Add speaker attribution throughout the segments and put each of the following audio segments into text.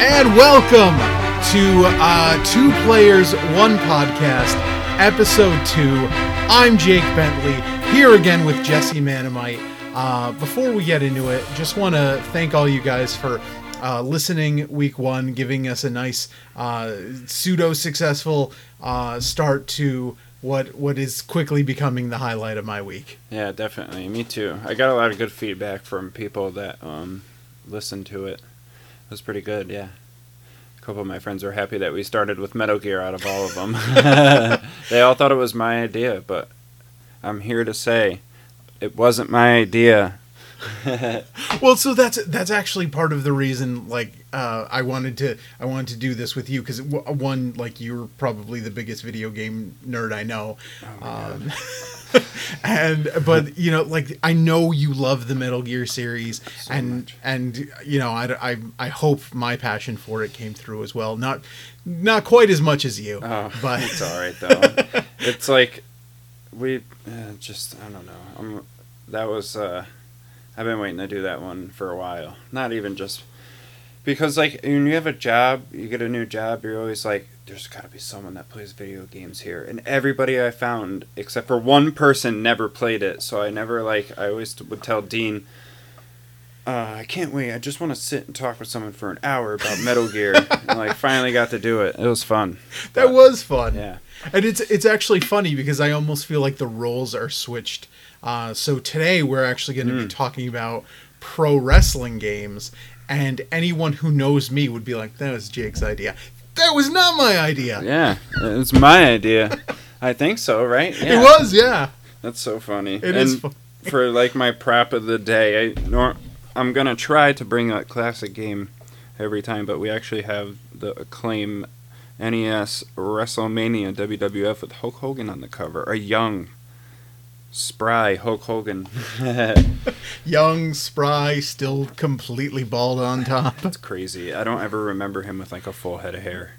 Speaker 1: And welcome to Two Players, One Podcast, Episode 2. I'm Jake Bentley, here again with Jesse Manamite. Before we get into it, just want to thank all you guys for listening week one, giving us a nice pseudo-successful start to what is quickly becoming the highlight of my week.
Speaker 2: Yeah, definitely. Me too. I got a lot of good feedback from people that listened to it. It was pretty good, yeah. A couple of my friends were happy that we started with Metal Gear out of all of them. They all thought it was my idea, but I'm here to say it wasn't my idea.
Speaker 1: Well, so that's actually part of the reason, like, I wanted to do this with you, because one, like, you're probably the biggest video game nerd I know. But you know, like, I know you love the Metal Gear series,
Speaker 2: so
Speaker 1: and you know, I hope my passion for it came through as well. Not quite as much as you, but
Speaker 2: it's all right though. It's like we just I don't know. That was I've been waiting to do that one for a while. Not even just because, like, when you have a job, you get a new job, you're always like, there's got to be someone that plays video games here. And everybody I found, except for one person, never played it. So I never, like, I always would tell Dean, I can't wait. I just want to sit and talk with someone for an hour about Metal Gear. And, like, finally got to do it. It was fun.
Speaker 1: That was fun.
Speaker 2: Yeah.
Speaker 1: And it's actually funny because I almost feel like the roles are switched. So today we're actually going to be talking about pro wrestling games, and anyone who knows me would be like, that was Jake's idea. That was not my idea.
Speaker 2: Yeah, it's my idea. I think so, right? Yeah.
Speaker 1: It was, yeah.
Speaker 2: That's so funny.
Speaker 1: It is funny.
Speaker 2: For, like, my prop of the day, I'm going to try to bring a classic game every time, but we actually have the Acclaim NES WrestleMania WWF with Hulk Hogan on the cover. A young, spry Hulk Hogan.
Speaker 1: Young, spry, still completely bald on top.
Speaker 2: That's crazy. I don't ever remember him with, like, a full head of hair.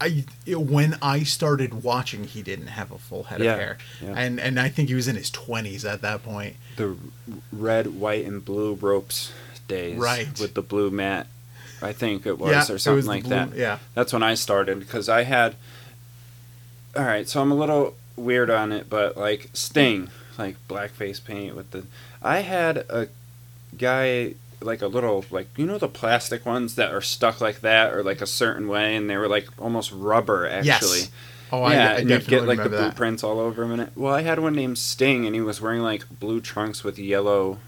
Speaker 1: When I started watching, he didn't have a full head of hair. Yeah. And I think he was in his 20s at that point.
Speaker 2: The red, white, and blue ropes days.
Speaker 1: Right.
Speaker 2: With the blue mat. I think it was, or something like that.
Speaker 1: Yeah.
Speaker 2: That's when I started, because I had... Alright, so I'm a little weird on it, but, like, Sting, like, blackface paint with the... I had a guy, like, a little, like, you know the plastic ones that are stuck like that, or, like, a certain way, and they were, like, almost rubber, actually.
Speaker 1: Yes. Oh,
Speaker 2: yeah,
Speaker 1: I
Speaker 2: and
Speaker 1: definitely
Speaker 2: you'd get, like, the
Speaker 1: remember that.
Speaker 2: blueprints all over him in it. Well, I had one named Sting, and he was wearing, like, blue trunks with yellow...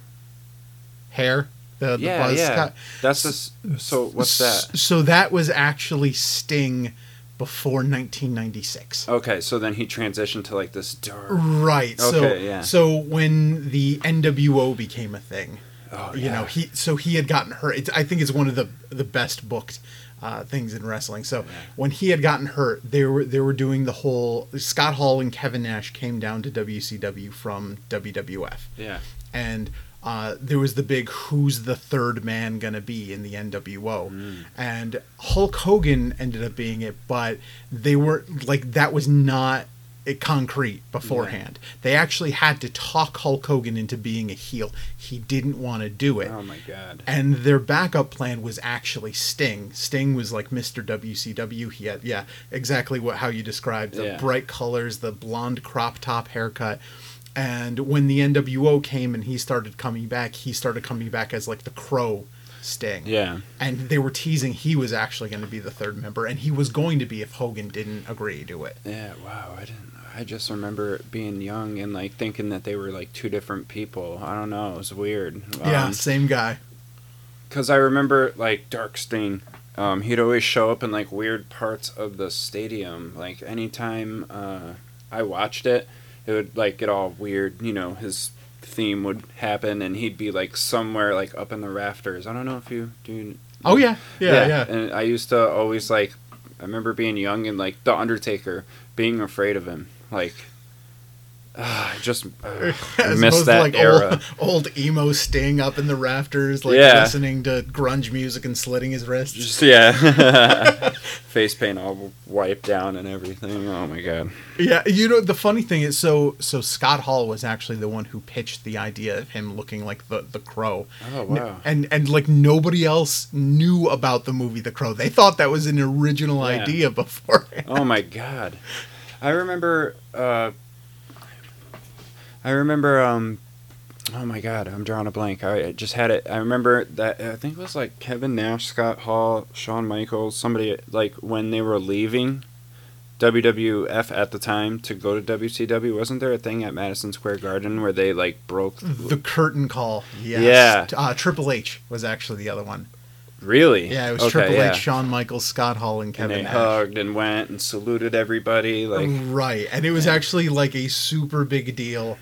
Speaker 1: hair? The buzz cut.
Speaker 2: That's so what's that?
Speaker 1: So that was actually Sting before 1996.
Speaker 2: Okay, so then he transitioned to, like, this dark...
Speaker 1: Right.
Speaker 2: Okay, yeah.
Speaker 1: So when the NWO became a thing,
Speaker 2: you
Speaker 1: know, he had gotten hurt. I think it's one of the best booked things in wrestling. So when he had gotten hurt, they were doing the whole... Scott Hall and Kevin Nash came down to WCW from WWF.
Speaker 2: Yeah.
Speaker 1: And... there was the big who's the third man gonna be in the NWO, and Hulk Hogan ended up being it, but they were like, that was not concrete beforehand. Yeah. They actually had to talk Hulk Hogan into being a heel. He didn't want to do it.
Speaker 2: Oh my god.
Speaker 1: And their backup plan was actually Sting. Sting was like Mr. WCW. He had exactly how you described, the bright colors, the blonde crop top haircut. And when the NWO came and he started coming back as, like, the Crow Sting.
Speaker 2: Yeah.
Speaker 1: And they were teasing he was actually going to be the third member, and he was going to be if Hogan didn't agree to it.
Speaker 2: Yeah, wow. I just remember being young and, like, thinking that they were, like, two different people. I don't know. It was weird.
Speaker 1: Yeah, same guy.
Speaker 2: Because I remember, like, Dark Sting, he'd always show up in, like, weird parts of the stadium. Like, anytime I watched it, it would, like, get all weird, you know, his theme would happen, and he'd be, like, somewhere, like, up in the rafters. I don't know if you do...
Speaker 1: Oh, yeah. Yeah.
Speaker 2: And I used to always, like, I remember being young and, like, The Undertaker, being afraid of him. Like, I just
Speaker 1: As
Speaker 2: missed
Speaker 1: opposed to,
Speaker 2: that
Speaker 1: like,
Speaker 2: era.
Speaker 1: Old emo Sting up in the rafters, like
Speaker 2: Yeah.
Speaker 1: listening to grunge music and slitting his wrists.
Speaker 2: Just yeah, face paint all wiped down and everything. Oh my god.
Speaker 1: Yeah, you know, the funny thing is, so Scott Hall was actually the one who pitched the idea of him looking like the Crow.
Speaker 2: Oh wow.
Speaker 1: And like nobody else knew about the movie The Crow. They thought that was an original
Speaker 2: Yeah.
Speaker 1: idea beforehand.
Speaker 2: Oh my god. I remember. Oh my god, I'm drawing a blank. I just had it. I remember that. I think it was like Kevin Nash, Scott Hall, Shawn Michaels, somebody like when they were leaving WWF at the time to go to WCW. Wasn't there a thing at Madison Square Garden where they like broke
Speaker 1: The curtain call. Yes.
Speaker 2: Yeah.
Speaker 1: Triple H was actually the other one.
Speaker 2: Really?
Speaker 1: Yeah, it was
Speaker 2: Okay,
Speaker 1: Triple
Speaker 2: yeah.
Speaker 1: H, Shawn Michaels, Scott Hall, and
Speaker 2: And
Speaker 1: Kevin
Speaker 2: they
Speaker 1: Nash.
Speaker 2: hugged and went and saluted everybody. Like
Speaker 1: Right, and it was actually like a super big deal.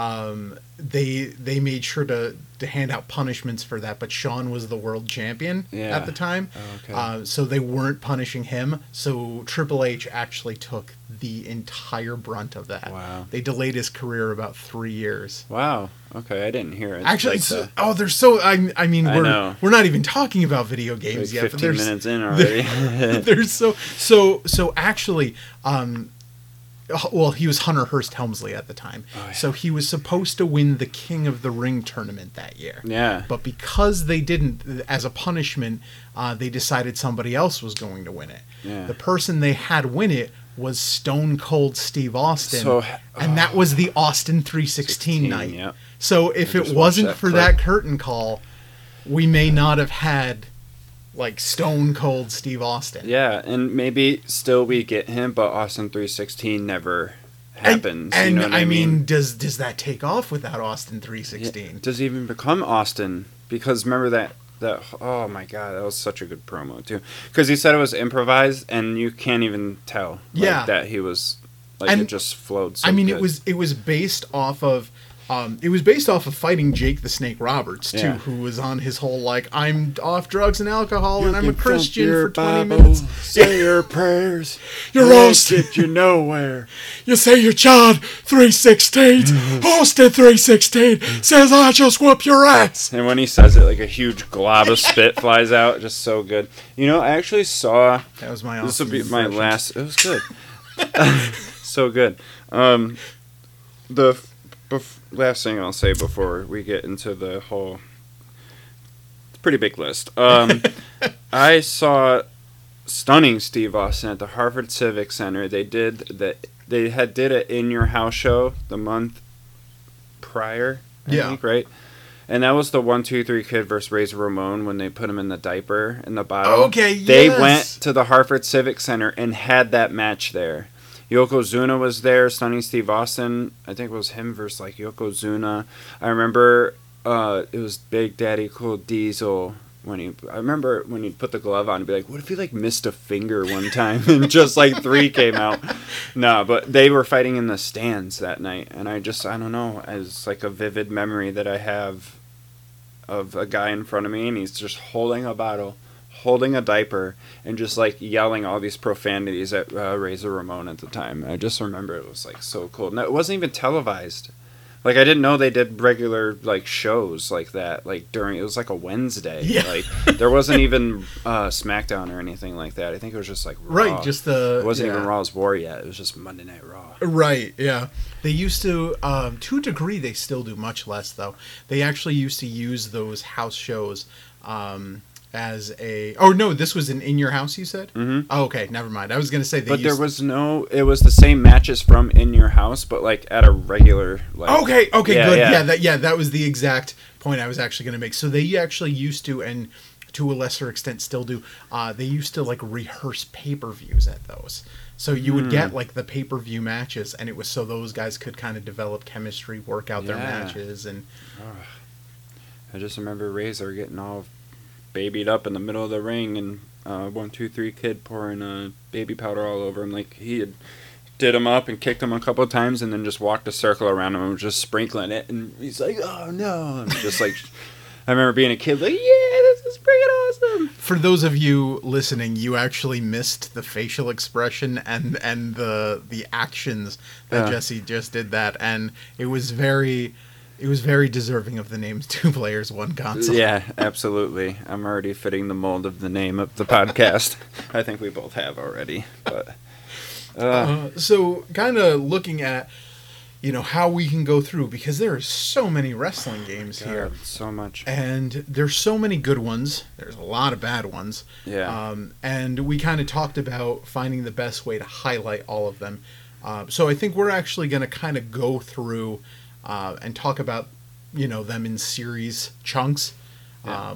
Speaker 1: They made sure to hand out punishments for that, but Shawn was the world champion
Speaker 2: Yeah.
Speaker 1: at the time,
Speaker 2: Oh, okay.
Speaker 1: so they weren't punishing him. So Triple H actually took the entire brunt of that.
Speaker 2: Wow.
Speaker 1: They delayed his career about 3 years.
Speaker 2: wow. Okay, I didn't hear it.
Speaker 1: Actually,
Speaker 2: Like the-
Speaker 1: there's so I mean
Speaker 2: I know.
Speaker 1: we're not even talking about video
Speaker 2: like
Speaker 1: games yet.
Speaker 2: 15
Speaker 1: But there's
Speaker 2: minutes in already.
Speaker 1: there's so actually well, he was Hunter Hearst Helmsley at the time.
Speaker 2: Oh, yeah.
Speaker 1: So he was supposed to win the King of the Ring tournament that year.
Speaker 2: Yeah.
Speaker 1: But because they didn't, as a punishment, they decided somebody else was going to win it.
Speaker 2: Yeah.
Speaker 1: The person they had win it was Stone Cold Steve Austin.
Speaker 2: So-
Speaker 1: and that was the Austin 316 night.
Speaker 2: Yep.
Speaker 1: So if
Speaker 2: I
Speaker 1: it
Speaker 2: just watched
Speaker 1: wasn't
Speaker 2: that
Speaker 1: for
Speaker 2: clip.
Speaker 1: that curtain call, we may not have had like Stone Cold Steve Austin.
Speaker 2: Yeah, and maybe still we get him, but Austin 316 never happens.
Speaker 1: And
Speaker 2: you know what I mean?
Speaker 1: does that take off without Austin
Speaker 2: Yeah,
Speaker 1: 316?
Speaker 2: does he even become Austin? Because remember that oh my god, that was such a good promo too. Because he said it was improvised, and you can't even tell. Like,
Speaker 1: Yeah.
Speaker 2: that he was like
Speaker 1: And,
Speaker 2: it just flowed. So
Speaker 1: I mean,
Speaker 2: good.
Speaker 1: it was based off of fighting Jake the Snake Roberts too,
Speaker 2: Yeah.
Speaker 1: who was on his whole like I'm off drugs and alcohol and I'm a
Speaker 2: can
Speaker 1: Christian
Speaker 2: thump your
Speaker 1: for 20
Speaker 2: Bible,
Speaker 1: minutes.
Speaker 2: Say your prayers.
Speaker 1: You're
Speaker 2: Won't
Speaker 1: Austin.
Speaker 2: get you nowhere.
Speaker 1: You say you're John 316. Austin 316 says I just whoop your ass.
Speaker 2: And when he says it, like a huge glob of spit flies out. Just so good. You know, I actually saw.
Speaker 1: That was my.
Speaker 2: This will
Speaker 1: Austin
Speaker 2: be my
Speaker 1: impression.
Speaker 2: last. It was good. So good. Last thing I'll say before we get into the whole. It's a pretty big list. I saw stunning Steve Austin at the Harvard Civic Center. They did an In Your House show the month prior. I
Speaker 1: Yeah.
Speaker 2: think, right. And that was the 1, 2, 3 Kid versus Razor Ramon when they put him in the diaper in the bottle.
Speaker 1: Okay,
Speaker 2: They
Speaker 1: yes.
Speaker 2: went to the Harvard Civic Center and had that match there. Yokozuna was there, Stunning Steve Austin. I think it was him versus like Yokozuna. I remember it was Big Daddy Cool Diesel I remember when he'd put the glove on and be like, what if he like missed a finger one time and just like 3 came out? No, but they were fighting in the stands that night, and I don't know, it's like a vivid memory that I have of a guy in front of me, and he's just holding a bottle, holding a diaper, and just like yelling all these profanities at Razor Ramon at the time. I just remember it was like so cool. No, it wasn't even televised. Like I didn't know they did regular like shows like that. Like it was like a Wednesday.
Speaker 1: Yeah.
Speaker 2: Like there wasn't even SmackDown or anything like that. I think it was just like Raw.
Speaker 1: Right, just the.
Speaker 2: It wasn't
Speaker 1: yeah.
Speaker 2: even Raw's War yet. It was just Monday Night Raw.
Speaker 1: Right, yeah. They used to a degree, they still do, much less though. They actually used to use those house shows as a. Oh no, this was in Your House, you said?
Speaker 2: Mm-hmm.
Speaker 1: Oh, okay, never mind. I was gonna say
Speaker 2: It was the same matches from In Your House, but like at a regular. Like,
Speaker 1: Okay,
Speaker 2: Yeah,
Speaker 1: good.
Speaker 2: yeah.
Speaker 1: Yeah, that was the exact point I was actually gonna make. So they actually used to, and to a lesser extent still do. They used to like rehearse pay-per-views at those. So you would get like the pay-per-view matches, and it was so those guys could kind of develop chemistry, work out their
Speaker 2: Yeah.
Speaker 1: matches, and
Speaker 2: I just remember Razor getting all babied up in the middle of the ring, and 1, 2, 3 Kid pouring baby powder all over him. Like he had did him up and kicked him a couple of times, and then just walked a circle around him and was just sprinkling it. And he's like, "Oh no!" And just like I remember being a kid, like, "Yeah, this It's freaking awesome.
Speaker 1: For those of you listening, you actually missed the facial expression and the actions that Jesse just did that, and it was very deserving of the names 2 players, 1 console.
Speaker 2: Yeah, absolutely. I'm already fitting the mold of the name of the podcast. I think we both have already, but
Speaker 1: so kind of looking at, how we can go through, because there are so many wrestling games here.
Speaker 2: So much.
Speaker 1: And there's so many good ones. There's a lot of bad ones.
Speaker 2: Yeah.
Speaker 1: And we kind of talked about finding the best way to highlight all of them. So I think we're actually going to kind of go through and talk about, them in series chunks.
Speaker 2: Yeah.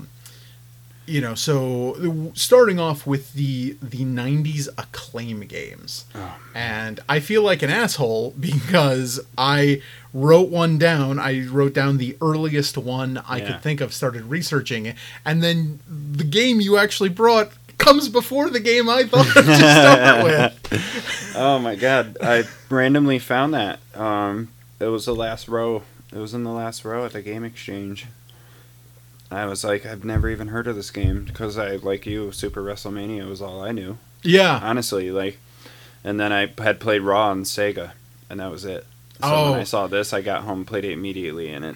Speaker 1: So starting off with the 90s Acclaim games.
Speaker 2: Oh.
Speaker 1: And I feel like an asshole because I wrote one down. I wrote down the earliest one I could think of, started researching it, and then the game you actually brought comes before the game I thought to start with.
Speaker 2: Oh my god, I randomly found that. It was the last row. It was in the last row at the Game Exchange. I was like, I've never even heard of this game because like you, Super WrestleMania was all I knew.
Speaker 1: Yeah.
Speaker 2: Honestly, and then I had played Raw on Sega, and that was it. So when I saw this, I got home, played it immediately, and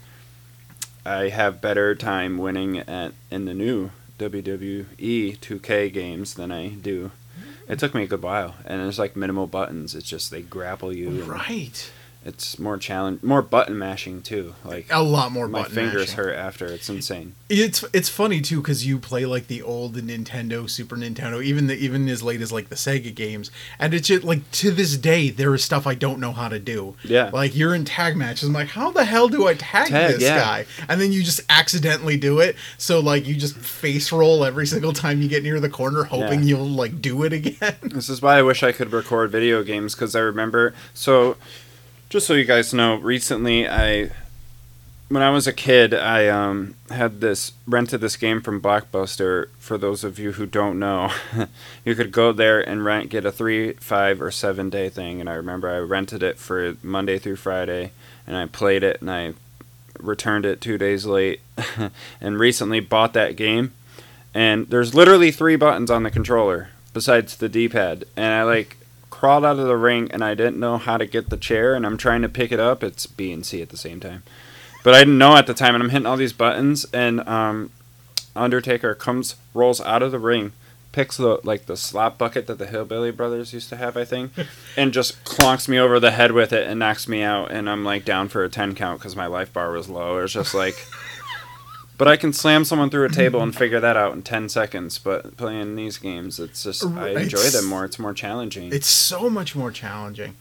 Speaker 2: I have better time winning in the new WWE 2K games than I do. It took me a good while, and there's like minimal buttons. It's just they grapple you.
Speaker 1: Right.
Speaker 2: It's more more button mashing too. Like
Speaker 1: a lot more
Speaker 2: my
Speaker 1: button
Speaker 2: fingers
Speaker 1: mashing.
Speaker 2: hurt after. It's insane.
Speaker 1: It's funny too because you play like the old Nintendo, Super Nintendo, even as late as like the Sega games, and it's just like to this day there is stuff I don't know how to do.
Speaker 2: Yeah.
Speaker 1: Like you're in tag matches, I'm like, how the hell do I tag this guy? And then you just accidentally do it. So like you just face roll every single time you get near the corner, hoping you'll like do it again.
Speaker 2: This is why I wish I could record video games because I remember Just so you guys know, recently when I was a kid, I rented this game from Blockbuster. For those of you who don't know, you could go there and get a 3, 5, or 7 day thing. And I remember I rented it for Monday through Friday, and I played it, and I returned it 2 days late, and recently bought that game. And there's literally 3 buttons on the controller besides the D-pad, and I crawled out of the ring and I didn't know how to get the chair, and I'm trying to pick it up. It's B and C at the same time, but I didn't know at the time, and I'm hitting all these buttons, and Undertaker rolls out of the ring, picks the slop bucket that the Hillbilly Brothers used to have, I think, and just clonks me over the head with it and knocks me out, and I'm down for a 10 count because my life bar was low. It was just but I can slam someone through a table and figure that out in 10 seconds. But playing these games, it's just, I enjoy them more. It's more challenging.
Speaker 1: It's so much more challenging.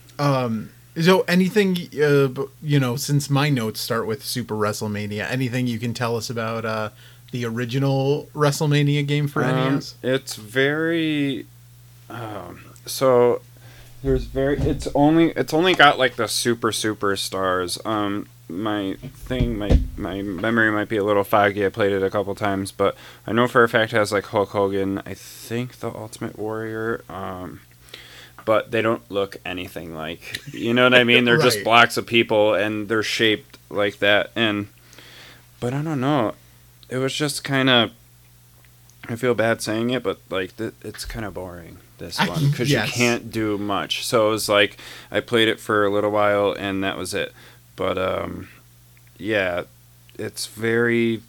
Speaker 1: So anything, since my notes start with Super WrestleMania, anything you can tell us about the original WrestleMania game for NES?
Speaker 2: It's very... so... It's only got the super stars. My memory might be a little foggy. I played it a couple times, but I know for a fact it has Hulk Hogan. I think the Ultimate Warrior. But they don't look anything like. You know what I mean? They're
Speaker 1: Right.
Speaker 2: just blocks of people, and they're shaped like that. But I don't know. It was just kind of. I feel bad saying it, but it's kind of boring. This one because
Speaker 1: Yes.
Speaker 2: you can't do much. So it was I played it for a little while and that was it. But it's very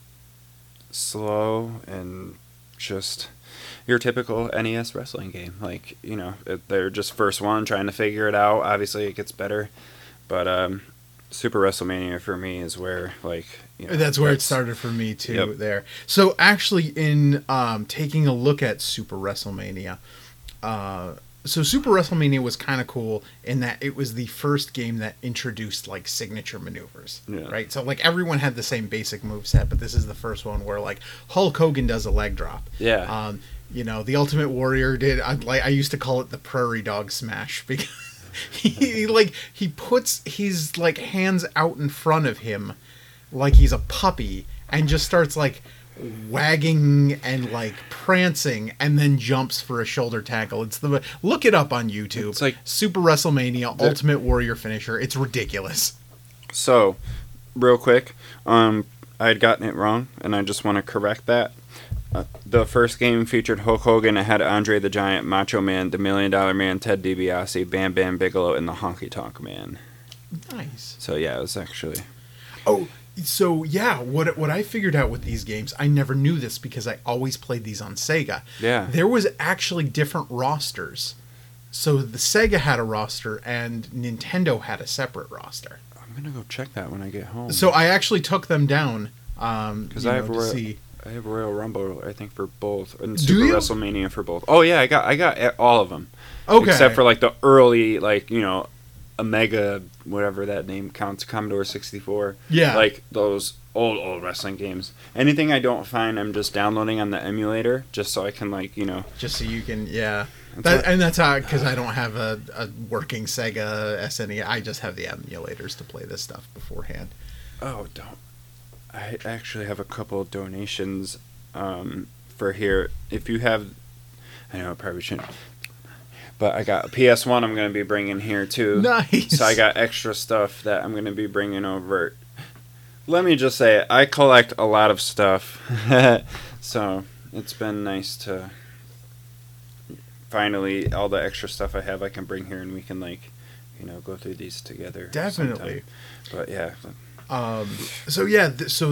Speaker 2: slow and just your typical NES wrestling game. They're just first one trying to figure it out. Obviously, it gets better, but Super WrestleMania for me is where
Speaker 1: that's where it started for me too.
Speaker 2: Yep.
Speaker 1: There. So actually, in taking a look at Super WrestleMania, so Super WrestleMania was kind of cool in that it was the first game that introduced signature maneuvers, right? So everyone had the same basic moveset, but this is the first one where Hulk Hogan does a leg drop.
Speaker 2: Yeah.
Speaker 1: The Ultimate Warrior did. I used to call it the Prairie Dog Smash because he puts his hands out in front of him like he's a puppy and just starts wagging and prancing and then jumps for a shoulder tackle. Look it up on YouTube. It's Super WrestleMania Ultimate Warrior finisher. It's ridiculous.
Speaker 2: So, real quick, I had gotten it wrong, and I just want to correct that. The first game featured Hulk Hogan. It had Andre the Giant, Macho Man, the $1 Million Man, Ted DiBiase, Bam Bam Bigelow, and the Honky Tonk Man.
Speaker 1: Nice.
Speaker 2: So yeah, it was actually.
Speaker 1: Oh, so yeah, what I figured out with these games, I never knew this because I always played these on Sega.
Speaker 2: Yeah.
Speaker 1: There was actually different rosters. So the Sega had a roster and Nintendo had a separate roster.
Speaker 2: I'm gonna go check that when I get home.
Speaker 1: So I actually took them down
Speaker 2: because I have Royal Rumble, I think, for both, and Super WrestleMania for both. Oh yeah, I got all of them.
Speaker 1: Okay.
Speaker 2: Except for like the early, like, you know, Omega, whatever that name counts, Commodore 64.
Speaker 1: Yeah.
Speaker 2: Like those old wrestling games. Anything I don't find, I'm just downloading on the emulator just so I can, like, you know.
Speaker 1: Just so you can, yeah. And that's how, because I don't have a working Sega SNES. I just have the emulators to play this stuff beforehand.
Speaker 2: Oh, don't. I actually have a couple of donations for here. If you have, I know I probably shouldn't, but I got a PS1 I'm going to be bringing here too.
Speaker 1: Nice.
Speaker 2: So I got extra stuff that I'm going to be bringing over. Let me just say, I collect a lot of stuff. So it's been nice to finally, all the extra stuff I have I can bring here and we can, like, you know, go through these together.
Speaker 1: Definitely.
Speaker 2: Sometime. But yeah.
Speaker 1: So yeah,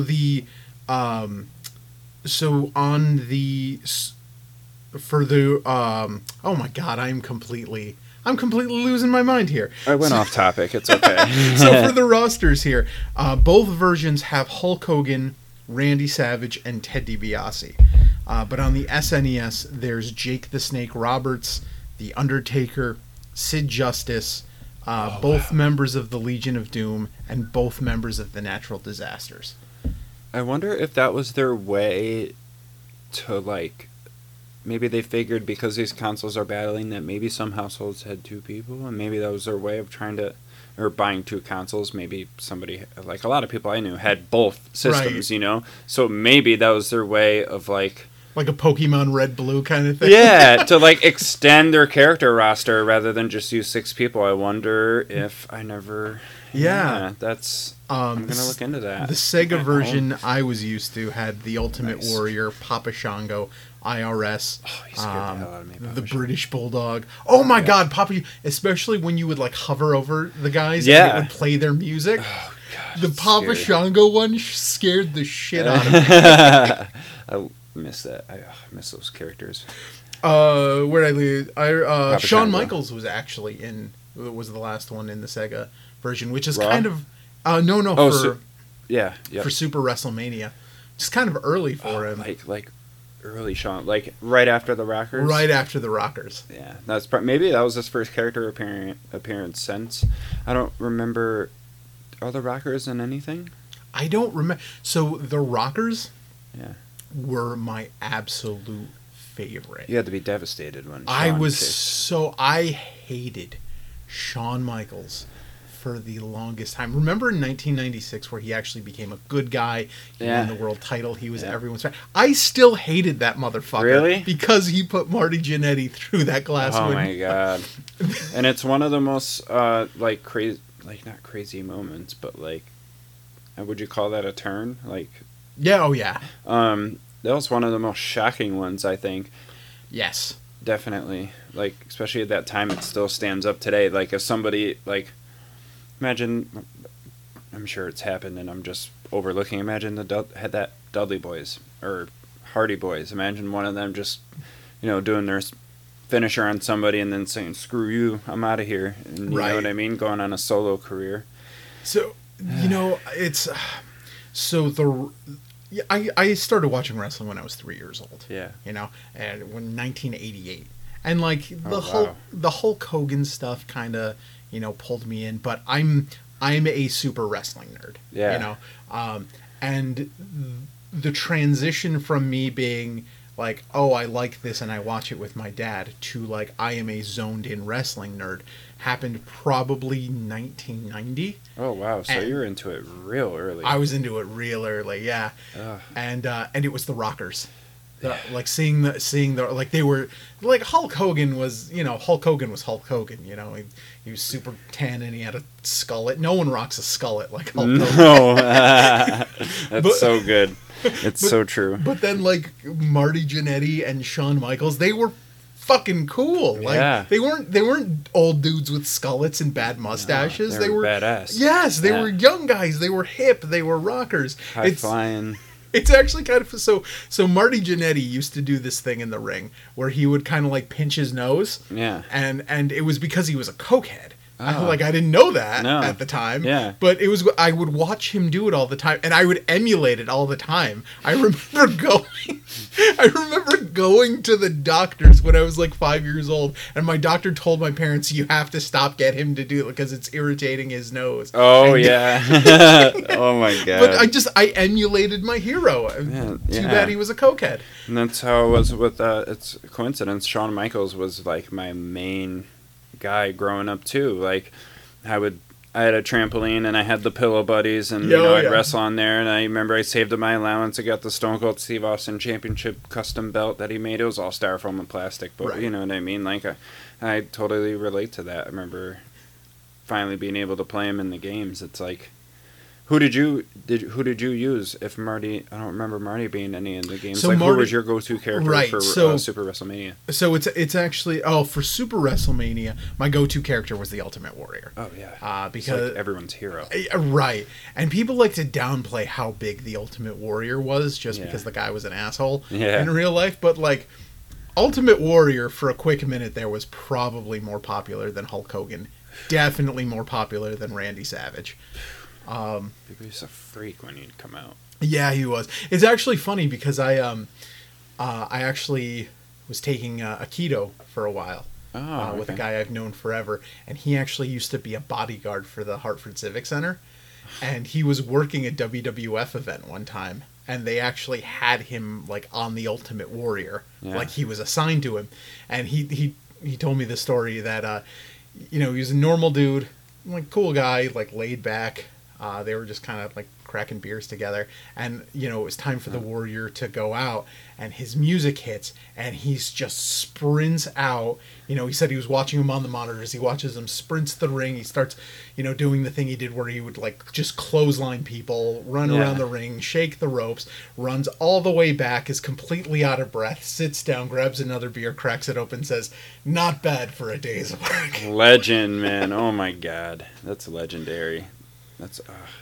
Speaker 1: so on the for the oh my god, I'm completely losing my mind here.
Speaker 2: I went off topic. It's okay.
Speaker 1: So for the rosters here, both versions have Hulk Hogan, Randy Savage, and Ted DiBiase. But on the SNES, there's Jake the Snake Roberts, The Undertaker, Sid Justice, both members of the Legion of Doom, and both members of the Natural Disasters.
Speaker 2: I wonder if that was their way to, like, maybe they figured because these consoles are battling that maybe some households had two people, and maybe that was their way of trying to, or buying two consoles. Maybe somebody, like a lot of people I knew, had both systems,
Speaker 1: right.
Speaker 2: You know? So maybe that was their way of, like
Speaker 1: a Pokemon Red Blue kind of thing.
Speaker 2: Yeah, to, like, extend their character roster rather than just use 6 people. I wonder if I never... Yeah, that's... I'm going to look into that.
Speaker 1: The Sega version I was used to had the Ultimate Warrior, Papa Shango, IRS,
Speaker 2: he scared the hell out of me,
Speaker 1: the British Bulldog. Oh my god, Papa... Especially when you would, like, hover over the guys and it would play their music.
Speaker 2: Oh, God,
Speaker 1: the Papa Shango one scared the shit out of me.
Speaker 2: I miss that. I miss those characters.
Speaker 1: Where did I leave? Shawn
Speaker 2: Shango.
Speaker 1: Michaels was actually was the last one in the Sega version, which is
Speaker 2: Raw?
Speaker 1: kind of for Super WrestleMania. It's kind of early for him.
Speaker 2: Like early Shawn, like right after the Rockers.
Speaker 1: Right after the Rockers.
Speaker 2: Yeah, that's maybe that was his first character appearance since. I don't remember. Are the Rockers in anything?
Speaker 1: I don't remember. So the Rockers.
Speaker 2: Yeah.
Speaker 1: Were my absolute favorite.
Speaker 2: You had to be devastated when
Speaker 1: I hated Shawn Michaels for the longest time. Remember in 1996 where he actually became a good guy, he won the world title, he was everyone's fan. I still hated that motherfucker.
Speaker 2: Really?
Speaker 1: Because he put Marty Jannetty through that glass window.
Speaker 2: Oh my god. And it's one of the most like crazy, like not crazy moments, but like, would you call that a turn? Like,
Speaker 1: yeah, oh yeah.
Speaker 2: That was one of the most shocking ones, I think.
Speaker 1: Yes.
Speaker 2: Definitely. Like, especially at that time, it still stands up today. Like, if somebody, like, imagine, I'm sure it's happened and I'm just overlooking, imagine had that Dudley Boys, or Hardy Boys. Imagine one of them just, you know, doing their finisher on somebody and then saying, screw you, I'm out of here. And you know what I mean? Going on a solo career.
Speaker 1: So, you know, it's... So I started watching wrestling when I was 3 years old.
Speaker 2: Yeah.
Speaker 1: You know, and when 1988. And like the Hulk Hogan stuff kind of, you know, pulled me in, but I'm a super wrestling nerd.
Speaker 2: Yeah.
Speaker 1: You know. And the transition from me being like, oh, I like this and I watch it with my dad, to like, I am a zoned in wrestling nerd, happened probably 1990.
Speaker 2: Oh wow! So you were into it real early.
Speaker 1: I was into it real early, yeah. And it was the Rockers. Like seeing the like they were like Hulk Hogan was Hulk Hogan was Hulk Hogan. He was super tan and he had a skullet. No one rocks a skullet like Hulk Hogan.
Speaker 2: No, that's so good. It's so true.
Speaker 1: But then like Marty Jannetty and Shawn Michaels, they were fucking cool. Like they weren't old dudes with skullets and bad mustaches.
Speaker 2: No, they were badass.
Speaker 1: Yes, they were young guys. They were hip. They were rockers.
Speaker 2: High flying.
Speaker 1: It's actually kind of so Marty Jannetty used to do this thing in the ring where he would kind of like pinch his nose.
Speaker 2: Yeah.
Speaker 1: And it was because he was a cokehead. I didn't know that at the time.
Speaker 2: Yeah.
Speaker 1: But I would watch him do it all the time and I would emulate it all the time. I remember going to the doctors when I was like 5 years old and my doctor told my parents, you have to get him to do it because it's irritating his nose.
Speaker 2: Oh, yeah. Oh my God.
Speaker 1: But I emulated my hero. Too bad he was a cokehead.
Speaker 2: And that's how it was with, it's a coincidence. Shawn Michaels was like my main guy growing up too. Like I had a trampoline and I had the pillow buddies and I'd wrestle on there, and I remember I saved up my allowance. I got the Stone Cold Steve Austin Championship custom belt that he made. It was all styrofoam and plastic, but you know what I mean? Like I totally relate to that. I remember finally being able to play him in the games. It's like who did you use? If Marty, I don't remember Marty being any in the games. So like who was your go-to character for Super WrestleMania?
Speaker 1: So it's actually for Super WrestleMania, my go-to character was the Ultimate Warrior.
Speaker 2: Oh yeah,
Speaker 1: because
Speaker 2: it's like everyone's hero.
Speaker 1: Right, and people like to downplay how big the Ultimate Warrior was just because the guy was an asshole in real life. But like Ultimate Warrior for a quick minute there was probably more popular than Hulk Hogan. Definitely more popular than Randy Savage.
Speaker 2: He was a freak when he'd come out.
Speaker 1: Yeah, he was. It's actually funny because I actually was taking Aikido for a while with a guy I've known forever, and he actually used to be a bodyguard for the Hartford Civic Center, and he was working a WWF event one time, and they actually had him like on the Ultimate Warrior, like he was assigned to him, and he told me the story that he was a normal dude, like cool guy, like laid back. They were just kind of like cracking beers together, and it was time for the Warrior to go out, and his music hits and he's just sprints out. He said he was watching him on the monitors. He watches him, sprints the ring. He starts doing the thing he did where he would like just clothesline people, run around the ring, shake the ropes, runs all the way back, is completely out of breath, sits down, grabs another beer, cracks it open, says, "Not bad for a day's work."
Speaker 2: Legend, man. Oh my God, that's legendary. That's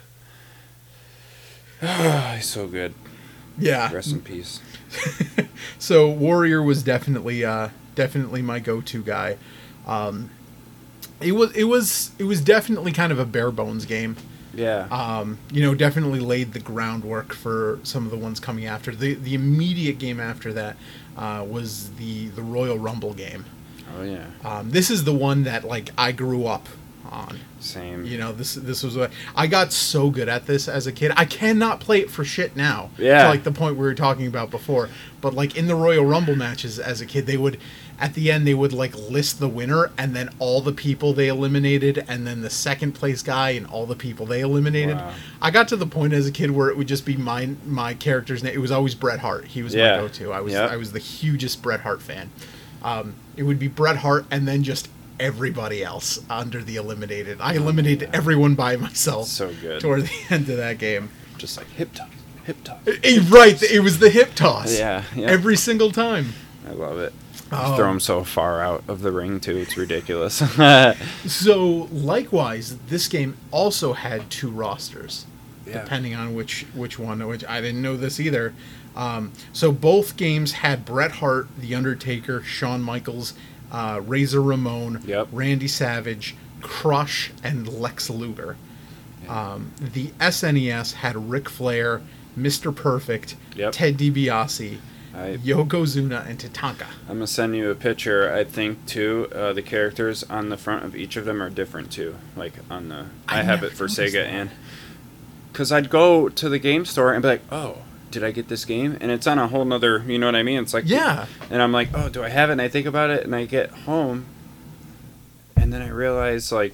Speaker 2: he's so good.
Speaker 1: Yeah.
Speaker 2: Rest in peace.
Speaker 1: So Warrior was definitely my go-to guy. It was definitely kind of a bare bones game.
Speaker 2: Yeah.
Speaker 1: Definitely laid the groundwork for some of the ones coming after. The immediate game after that was the Royal Rumble game.
Speaker 2: Oh yeah.
Speaker 1: This is the one that like I grew up on.
Speaker 2: Same.
Speaker 1: This was what I got so good at this as a kid. I cannot play it for shit now.
Speaker 2: Yeah.
Speaker 1: To like the point we were talking about before. But like in the Royal Rumble matches as a kid, at the end they would like list the winner and then all the people they eliminated and then the second place guy and all the people they eliminated.
Speaker 2: Wow.
Speaker 1: I got to the point as a kid where it would just be my character's name. It was always Bret Hart. He was my go-to. I was the hugest Bret Hart fan. It would be Bret Hart and then just everybody else under the eliminated. I eliminated everyone by myself.
Speaker 2: So good.
Speaker 1: Toward the end of that game.
Speaker 2: Just like hip toss.
Speaker 1: Right, it was the hip toss.
Speaker 2: Yeah.
Speaker 1: Every single time.
Speaker 2: I love it. You throw him so far out of the ring too. It's ridiculous.
Speaker 1: So likewise, this game also had two rosters, depending on which one. Which I didn't know this either. So both games had Bret Hart, The Undertaker, Shawn Michaels, Razor Ramon, Randy Savage, Crush, and Lex Luger. The SNES had Ric Flair, Mr. Perfect, Ted DiBiase, Yokozuna, and Tatanka.
Speaker 2: I'm going to send you a picture. I think, too, the characters on the front of each of them are different, too. Like, on the... I have it for Sega, and... Because I'd go to the game store and be like, oh... Did I get this game? And it's on a whole nother, you know what I mean? It's like, and I'm like, oh, do I have it? And I think about it, and I get home, and then I realize, like,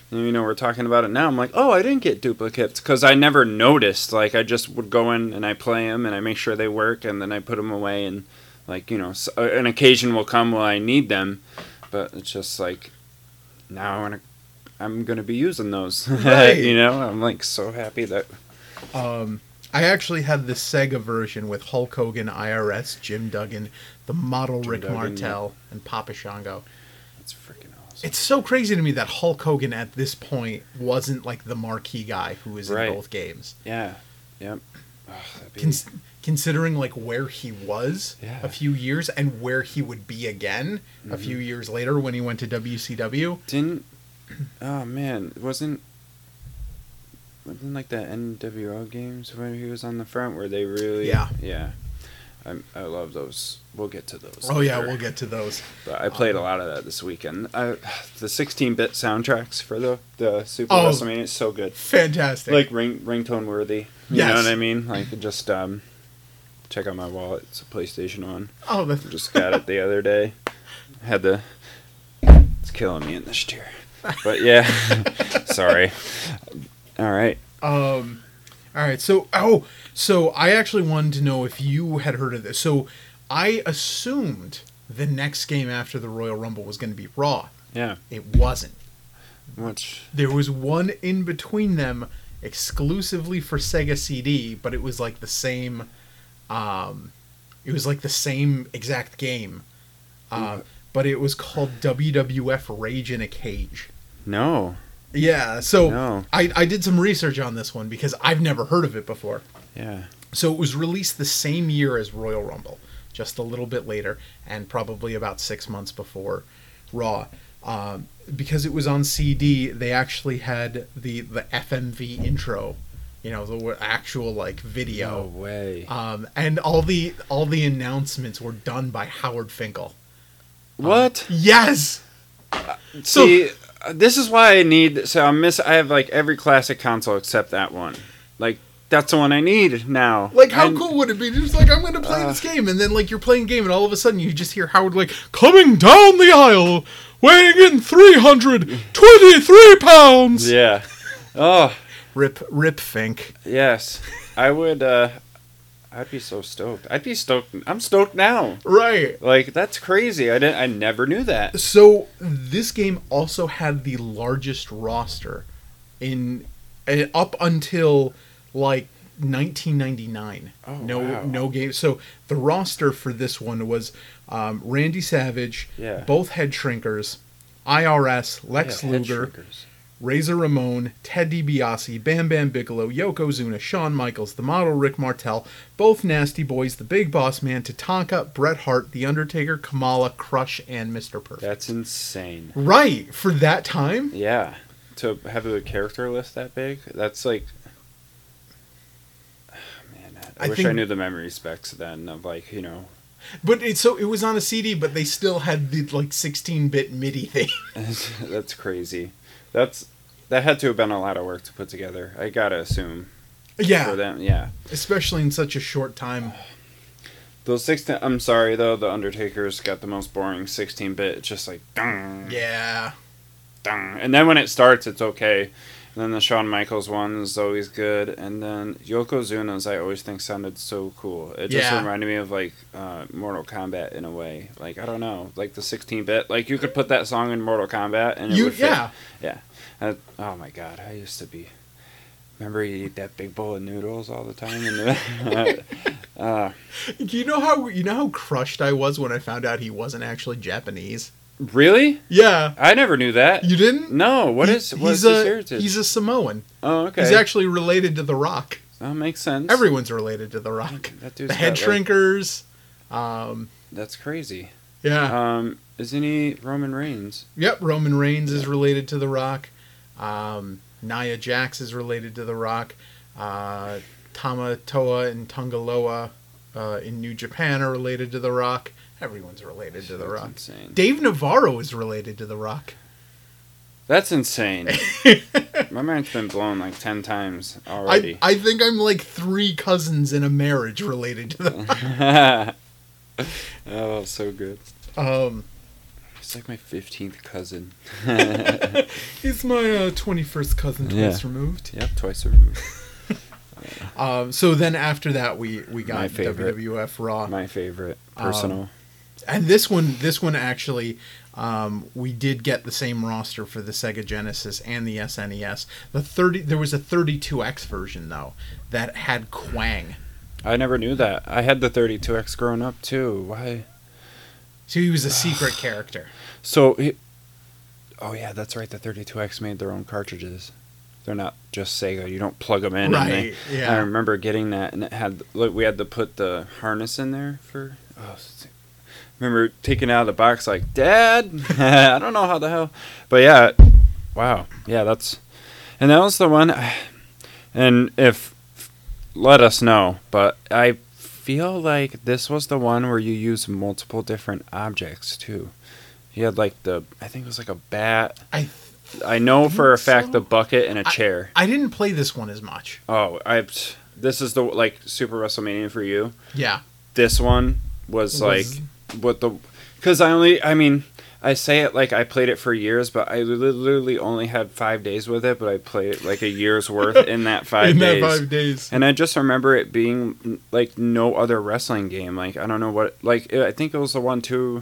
Speaker 2: You know, we're talking about it now. I'm like, oh, I didn't get duplicates because I never noticed. Like, I just would go in and I play them and I make sure they work and then I put them away and, like, you know, an occasion will come when I need them. But it's just like, now I'm gonna be using those.
Speaker 1: Right.
Speaker 2: You know, I'm like so happy that.
Speaker 1: I actually had the Sega version with Hulk Hogan, IRS, Jim Duggan, the model Rick
Speaker 2: Duggan,
Speaker 1: Martel, and Papa Shango.
Speaker 2: That's freaking awesome.
Speaker 1: It's so crazy to me that Hulk Hogan at this point wasn't like the marquee guy who was in both games.
Speaker 2: Yeah. Yep. Oh,
Speaker 1: Considering like where he was a few years and where he would be again a few years later when he went to WCW.
Speaker 2: Oh man, wasn't like the NWO games when he was on the front where they really yeah. I love those. We'll get to those.
Speaker 1: Oh yeah, we'll get to those.
Speaker 2: But I played a lot of that this weekend. The 16-bit soundtracks for the Super WrestleMania is so good.
Speaker 1: Fantastic.
Speaker 2: Like ringtone worthy. You know what I mean? Like just check out my wallet. It's a PlayStation 1.
Speaker 1: Oh,
Speaker 2: just got it the other day. It's killing me in this chair. But yeah, sorry. All right.
Speaker 1: All right. So I actually wanted to know if you had heard of this. So I assumed the next game after the Royal Rumble was going to be Raw.
Speaker 2: Yeah.
Speaker 1: It wasn't.
Speaker 2: Which?
Speaker 1: There was one in between them exclusively for Sega CD, but it was like the same. It was like the same exact game. But it was called WWF Rage in a Cage.
Speaker 2: No.
Speaker 1: Yeah, so
Speaker 2: no.
Speaker 1: I did some research on this one because I've never heard of it before.
Speaker 2: Yeah.
Speaker 1: So it was released the same year as Royal Rumble, just a little bit later, and probably about 6 months before Raw. Because it was on CD, they actually had the FMV intro, you know, the actual like video.
Speaker 2: No way.
Speaker 1: And all the announcements were done by Howard Finkel.
Speaker 2: What?
Speaker 1: Yes.
Speaker 2: See, this is why I need. So I have like every classic console except that one. Like that's the one I need now.
Speaker 1: Like how cool would it be? Just like I'm going to play this game, and then like you're playing a game, and all of a sudden you just hear Howard like coming down the aisle, weighing in 323 pounds.
Speaker 2: Yeah. Oh.
Speaker 1: Rip Fink.
Speaker 2: Yes, I would. I'd be so stoked. I'd be stoked. I'm stoked now.
Speaker 1: Right.
Speaker 2: Like that's crazy. I never knew that.
Speaker 1: So this game also had the largest roster in up until like 1999.
Speaker 2: Oh,
Speaker 1: no game. So the roster for this one was Randy Savage, both Head Shrinkers, IRS, Lex Luger, Razor Ramon, Ted DiBiase, Bam Bam Bigelow, Yokozuna, Shawn Michaels, the model Rick Martel, both Nasty Boys, the Big Boss Man, Tatanka, Bret Hart, The Undertaker, Kamala, Crush, and Mr. Perfect.
Speaker 2: That's insane.
Speaker 1: Right, for that time?
Speaker 2: Yeah. To have a character list that big, that's like... Man, I wish I knew the memory specs then of like, you know...
Speaker 1: But it was on a CD, but they still had the like 16-bit MIDI thing.
Speaker 2: That's crazy. That had to have been a lot of work to put together. I gotta assume.
Speaker 1: Yeah.
Speaker 2: For them, yeah.
Speaker 1: Especially in such a short time.
Speaker 2: Those 16. I'm sorry though. The Undertaker's got the most boring 16-bit. It's just like dung.
Speaker 1: Yeah.
Speaker 2: Dung. And then when it starts, it's okay. And then the Shawn Michaels one is always good. And then Yokozuna's I always think sounded so cool. It just reminded me of like Mortal Kombat in a way. Like I don't know, like the 16-bit. Like you could put that song in Mortal Kombat and it would fit. Yeah. Oh my god, I used to be. Remember you eat that big bowl of noodles all the time.
Speaker 1: You know how crushed I was when I found out he wasn't actually Japanese.
Speaker 2: Really?
Speaker 1: Yeah.
Speaker 2: I never knew that.
Speaker 1: You didn't?
Speaker 2: No. What's his heritage?
Speaker 1: He's a Samoan.
Speaker 2: Oh, okay.
Speaker 1: He's actually related to The Rock.
Speaker 2: That makes sense.
Speaker 1: Everyone's related to The Rock.
Speaker 2: That dude's
Speaker 1: the Head Shrinkers.
Speaker 2: That's crazy.
Speaker 1: Yeah.
Speaker 2: Isn't he Roman Reigns?
Speaker 1: Yep, Roman Reigns is related to The Rock. Nia Jax is related to The Rock. Tamatoa and Tungaloa in New Japan are related to The Rock. Everyone's related to The Rock.
Speaker 2: Insane.
Speaker 1: Dave Navarro is related to The Rock.
Speaker 2: That's insane. My mind's been blown like 10 times already.
Speaker 1: I think I'm like 3 cousins in a marriage related to The Rock.
Speaker 2: Oh, so good. He's like my 15th cousin.
Speaker 1: He's my 21st cousin, twice removed.
Speaker 2: Yep, twice removed.
Speaker 1: So then after that, we got WWF Raw.
Speaker 2: My favorite, personal.
Speaker 1: And this one actually, we did get the same roster for the Sega Genesis and the SNES. There was a 32X version though that had Quang.
Speaker 2: I never knew that. I had the 32X growing up too. Why?
Speaker 1: So he was a secret character.
Speaker 2: So, oh yeah, that's right. The 32X made their own cartridges. They're not just Sega. You don't plug them in.
Speaker 1: Right. Yeah.
Speaker 2: I remember getting that, and it had. We had to put the harness in there for. I remember taking it out of the box like, Dad, I don't know how the hell, but yeah, wow, yeah, and that was the one. And if let us know, but I feel like this was the one where you use multiple different objects too. You had like I think it was like a bat. I know for a fact the bucket and a chair.
Speaker 1: I didn't play this one as much.
Speaker 2: Oh, this is the like Super WrestleMania for you.
Speaker 1: Yeah.
Speaker 2: This one was like because I say it like I played it for years, but I literally only had 5 days with it, but I played it like a year's worth in that 5 days.
Speaker 1: In that 5 days.
Speaker 2: And I just remember it being like no other wrestling game. Like, I don't know what, like, I think it was the one too.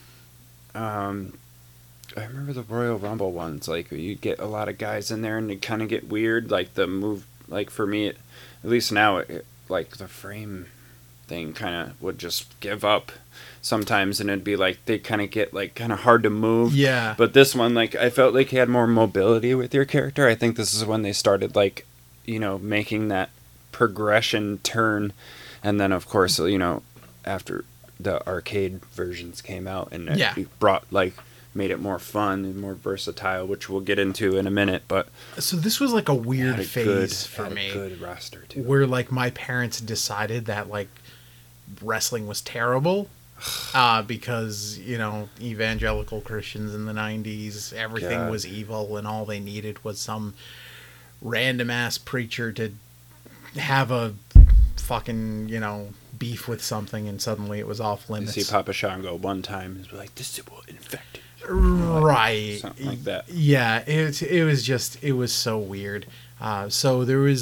Speaker 2: I remember the Royal Rumble ones. Like, you get a lot of guys in there and it kind of get weird. Like, the move, like, for me, at least now, like, the frame thing kind of would just give up sometimes, and it'd be like they kind of get like kind of hard to move.
Speaker 1: Yeah.
Speaker 2: But this one, like, I felt like you had more mobility with your character. I think this is when they started, like, you know, making that progression turn, and then of course, you know, after the arcade versions came out and it brought like made it more fun and more versatile, which we'll get into in a minute. But
Speaker 1: so this was like a weird phase for me.
Speaker 2: Good roster too.
Speaker 1: Where like my parents decided that like wrestling was terrible. Because, you know, evangelical Christians in the 90s, everything was evil, and all they needed was some random ass preacher to have a fucking, you know, beef with something, and suddenly it was off limits.
Speaker 2: You see Papa Shango one time and be like, "This is what infected you."
Speaker 1: Right.
Speaker 2: Something like that.
Speaker 1: Yeah, it was so weird. So there was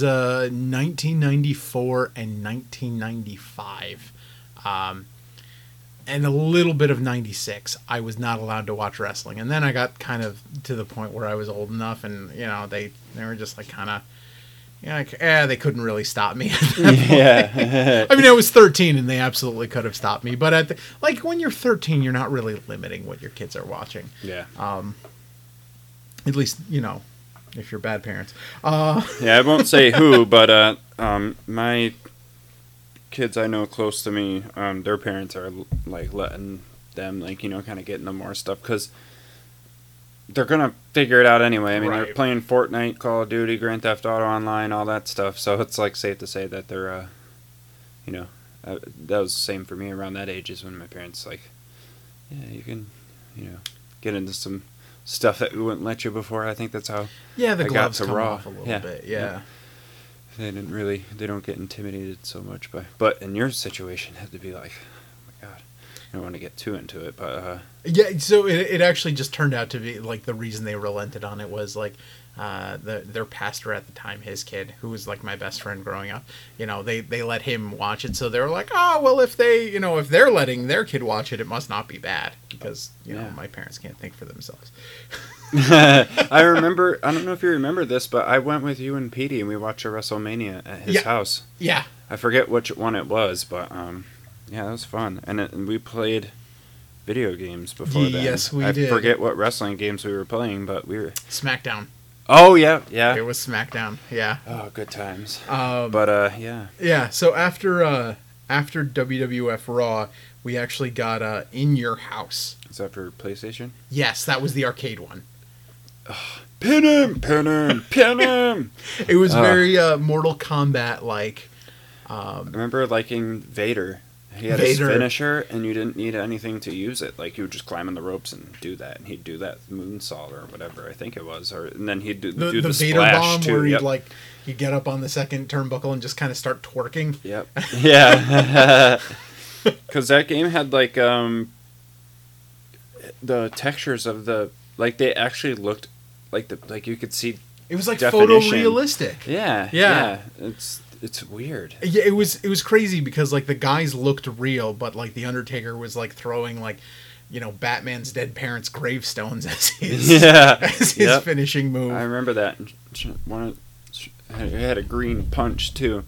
Speaker 1: 1994 and 1995. And a little bit of 96, I was not allowed to watch wrestling. And then I got kind of to the point where I was old enough, and, you know, they were just like kind of, you know, like, they couldn't really stop me. Yeah. I mean, I was 13 and they absolutely could have stopped me. But like when you're 13, you're not really limiting what your kids are watching.
Speaker 2: Yeah.
Speaker 1: At least, you know, if you're bad parents.
Speaker 2: Yeah, I won't say who, but my kids I know close to me, their parents are like letting them, like, you know, kind of getting them more stuff because they're gonna figure it out anyway. I mean, they're playing Fortnite, Call of Duty, Grand Theft Auto Online, all that stuff. So it's like safe to say that they're, you know, that was the same for me around that age. Is when my parents like, yeah, you can, you know, get into some stuff that we wouldn't let you before. I think that's how.
Speaker 1: Yeah, the gloves come
Speaker 2: Raw
Speaker 1: off a little bit. Yeah.
Speaker 2: They don't get intimidated so much but in your situation, it had to be like, oh my God, I don't want to get too into it, but
Speaker 1: yeah. So it actually just turned out to be like the reason they relented on it was like their pastor at the time, his kid, who was like my best friend growing up, you know, they let him watch it, so they were like, oh well, if they're letting their kid watch it, it must not be bad, because you know my parents can't think for themselves.
Speaker 2: I remember, I don't know if you remember this, but I went with you and Petey and we watched a WrestleMania at his house.
Speaker 1: Yeah.
Speaker 2: I forget which one it was, but yeah, that was fun. And we played video games before then.
Speaker 1: Yes, we did.
Speaker 2: I forget what wrestling games we were playing, but we were...
Speaker 1: SmackDown.
Speaker 2: Oh, yeah, yeah.
Speaker 1: It was SmackDown, yeah.
Speaker 2: Oh, good times.
Speaker 1: But, yeah. Yeah, so after WWF Raw, we actually got In Your House.
Speaker 2: Is that for PlayStation?
Speaker 1: Yes, that was the arcade one.
Speaker 2: Pin him! Pin him! Pin him!
Speaker 1: It was very Mortal Kombat like.
Speaker 2: I remember liking Vader. He had his finisher, and you didn't need anything to use it. Like, you would just climb on the ropes and do that, and he'd do that moonsault or whatever I think it was, and then he'd do the Vader splash
Speaker 1: bomb
Speaker 2: too.
Speaker 1: Where he'd get up on the second turnbuckle and just kind of start twerking.
Speaker 2: Yep. Yeah. Because that game had like the textures of the they actually looked like you could see.
Speaker 1: It was like
Speaker 2: definition.
Speaker 1: photorealistic.
Speaker 2: Yeah. It's weird.
Speaker 1: Yeah, it was crazy because like the guys looked real, but like the Undertaker was like throwing like, Batman's dead parents' gravestones as his finishing move.
Speaker 2: I remember that. It had a green punch too.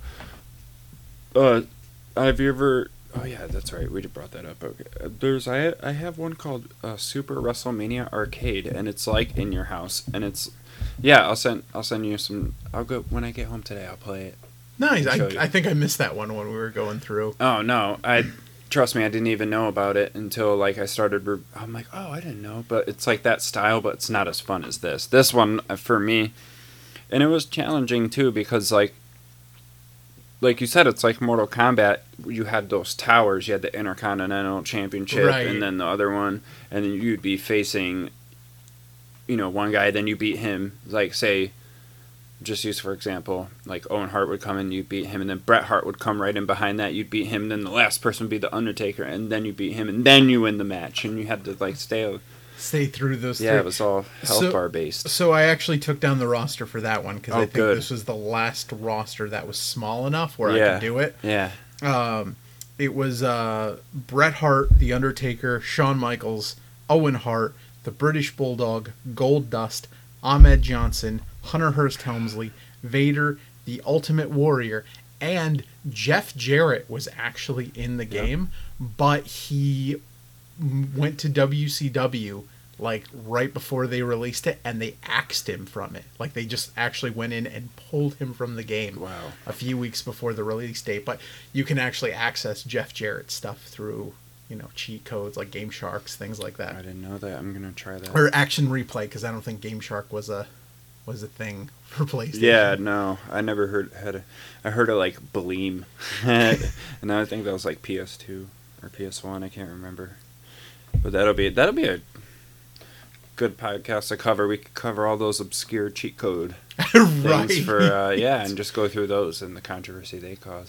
Speaker 2: Have you ever? Oh yeah, that's right. We just brought that up. Okay. I have one called Super WrestleMania Arcade, and it's like in your house, and it's I'll send you some. I'll go when I get home today. I'll play it.
Speaker 1: Nice. I think I missed that one when we were going through.
Speaker 2: Oh no, trust me, I didn't even know about it until like I started. I'm like, oh, I didn't know, but it's like that style, but it's not as fun as this. This one for me, and it was challenging too because like you said, it's like Mortal Kombat. You had those towers. You had the Intercontinental Championship,
Speaker 1: right.
Speaker 2: And then the other one, and then you'd be facing, one guy. Then you beat him. Like say. Just use for example, like Owen Hart would come in, you'd beat him, and then Bret Hart would come right in behind that, you'd beat him, and then the last person would be the Undertaker, and then you beat him, and then you win the match, and you had to like stay
Speaker 1: through those.
Speaker 2: Yeah, it was all health bar based.
Speaker 1: So I actually took down the roster for that one because I think
Speaker 2: good.
Speaker 1: This was the last roster that was small enough where I could do it.
Speaker 2: Yeah.
Speaker 1: It was Bret Hart, The Undertaker, Shawn Michaels, Owen Hart, the British Bulldog, Goldust, Ahmed Johnson, Hunter Hearst Helmsley, Vader, the Ultimate Warrior, and Jeff Jarrett was actually in the game, but he went to WCW like right before they released it, and they axed him from it. Like they just actually went in and pulled him from the game.
Speaker 2: Wow.
Speaker 1: A few weeks before the release date, but you can actually access Jeff Jarrett stuff through cheat codes like Game Sharks, things like that.
Speaker 2: I didn't know that. I'm gonna try that.
Speaker 1: Or Action Replay, because I don't think Game Shark was a thing for PlayStation.
Speaker 2: Yeah, no, I never I heard of like Bleem, and I think that was like PS2 or PS1. I can't remember, but that'll be a good podcast to cover. We could cover all those obscure cheat code
Speaker 1: right.
Speaker 2: things for and just go through those and the controversy they cause.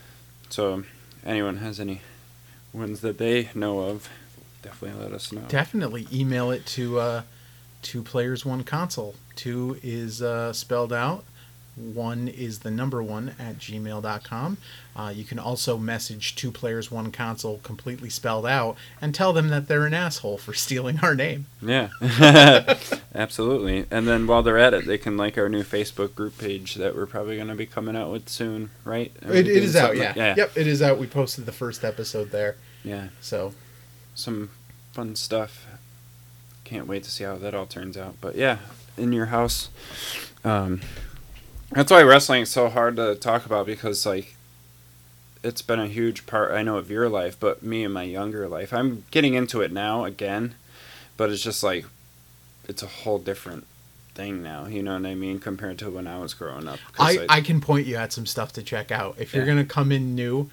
Speaker 2: So, anyone has any ones that they know of, definitely let us know.
Speaker 1: Definitely email it to 2 Players 1 Console. 2 is spelled out. 1 is the number 1 at gmail.com. You can also message 2 Players 1 Console completely spelled out and tell them that they're an asshole for stealing our name.
Speaker 2: Yeah, absolutely. And then while they're at it, they can like our new Facebook group page that we're probably going to be coming out with soon, right?
Speaker 1: It is out, yeah.
Speaker 2: Yeah.
Speaker 1: Yep, it is out. We posted the first episode there.
Speaker 2: Yeah.
Speaker 1: So,
Speaker 2: some fun stuff. Can't wait to see how that all turns out. But yeah, in your house. That's why wrestling is so hard to talk about, because like it's been a huge part, I know, of your life, but me in my younger life. I'm getting into it now again, but it's just like it's a whole different thing now, you know what I mean, compared to when I was growing up.
Speaker 1: I can point you at some stuff to check out. If you're going to come in new,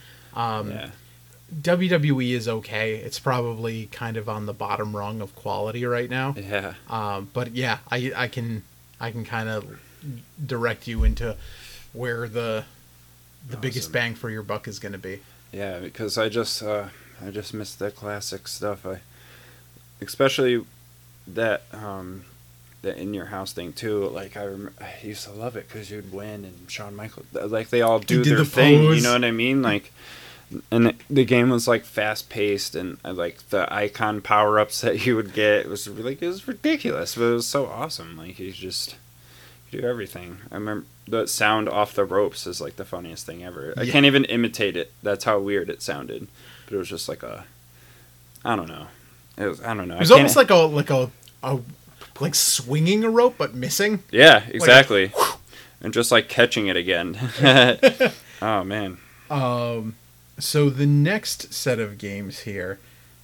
Speaker 1: WWE is okay. It's probably kind of on the bottom rung of quality right now.
Speaker 2: Yeah.
Speaker 1: But yeah, I can kind of direct you into where the biggest bang for your buck is going to be.
Speaker 2: Yeah, because I just miss the classic stuff. Especially that the in your house thing too. Like I used to love it because you'd win, and Shawn Michaels, like they all do their thing. You know what I mean? Like, and the game was like fast paced, and like the icon power ups that you would get, it was ridiculous, but it was so awesome. Like you just do everything. I remember the sound off the ropes is like the funniest thing ever. I can't even imitate it. That's how weird it sounded. But it was just like I don't know. It was almost like swinging a rope but missing. Yeah, exactly. And just like catching it again. Oh man.
Speaker 1: So the next set of games here,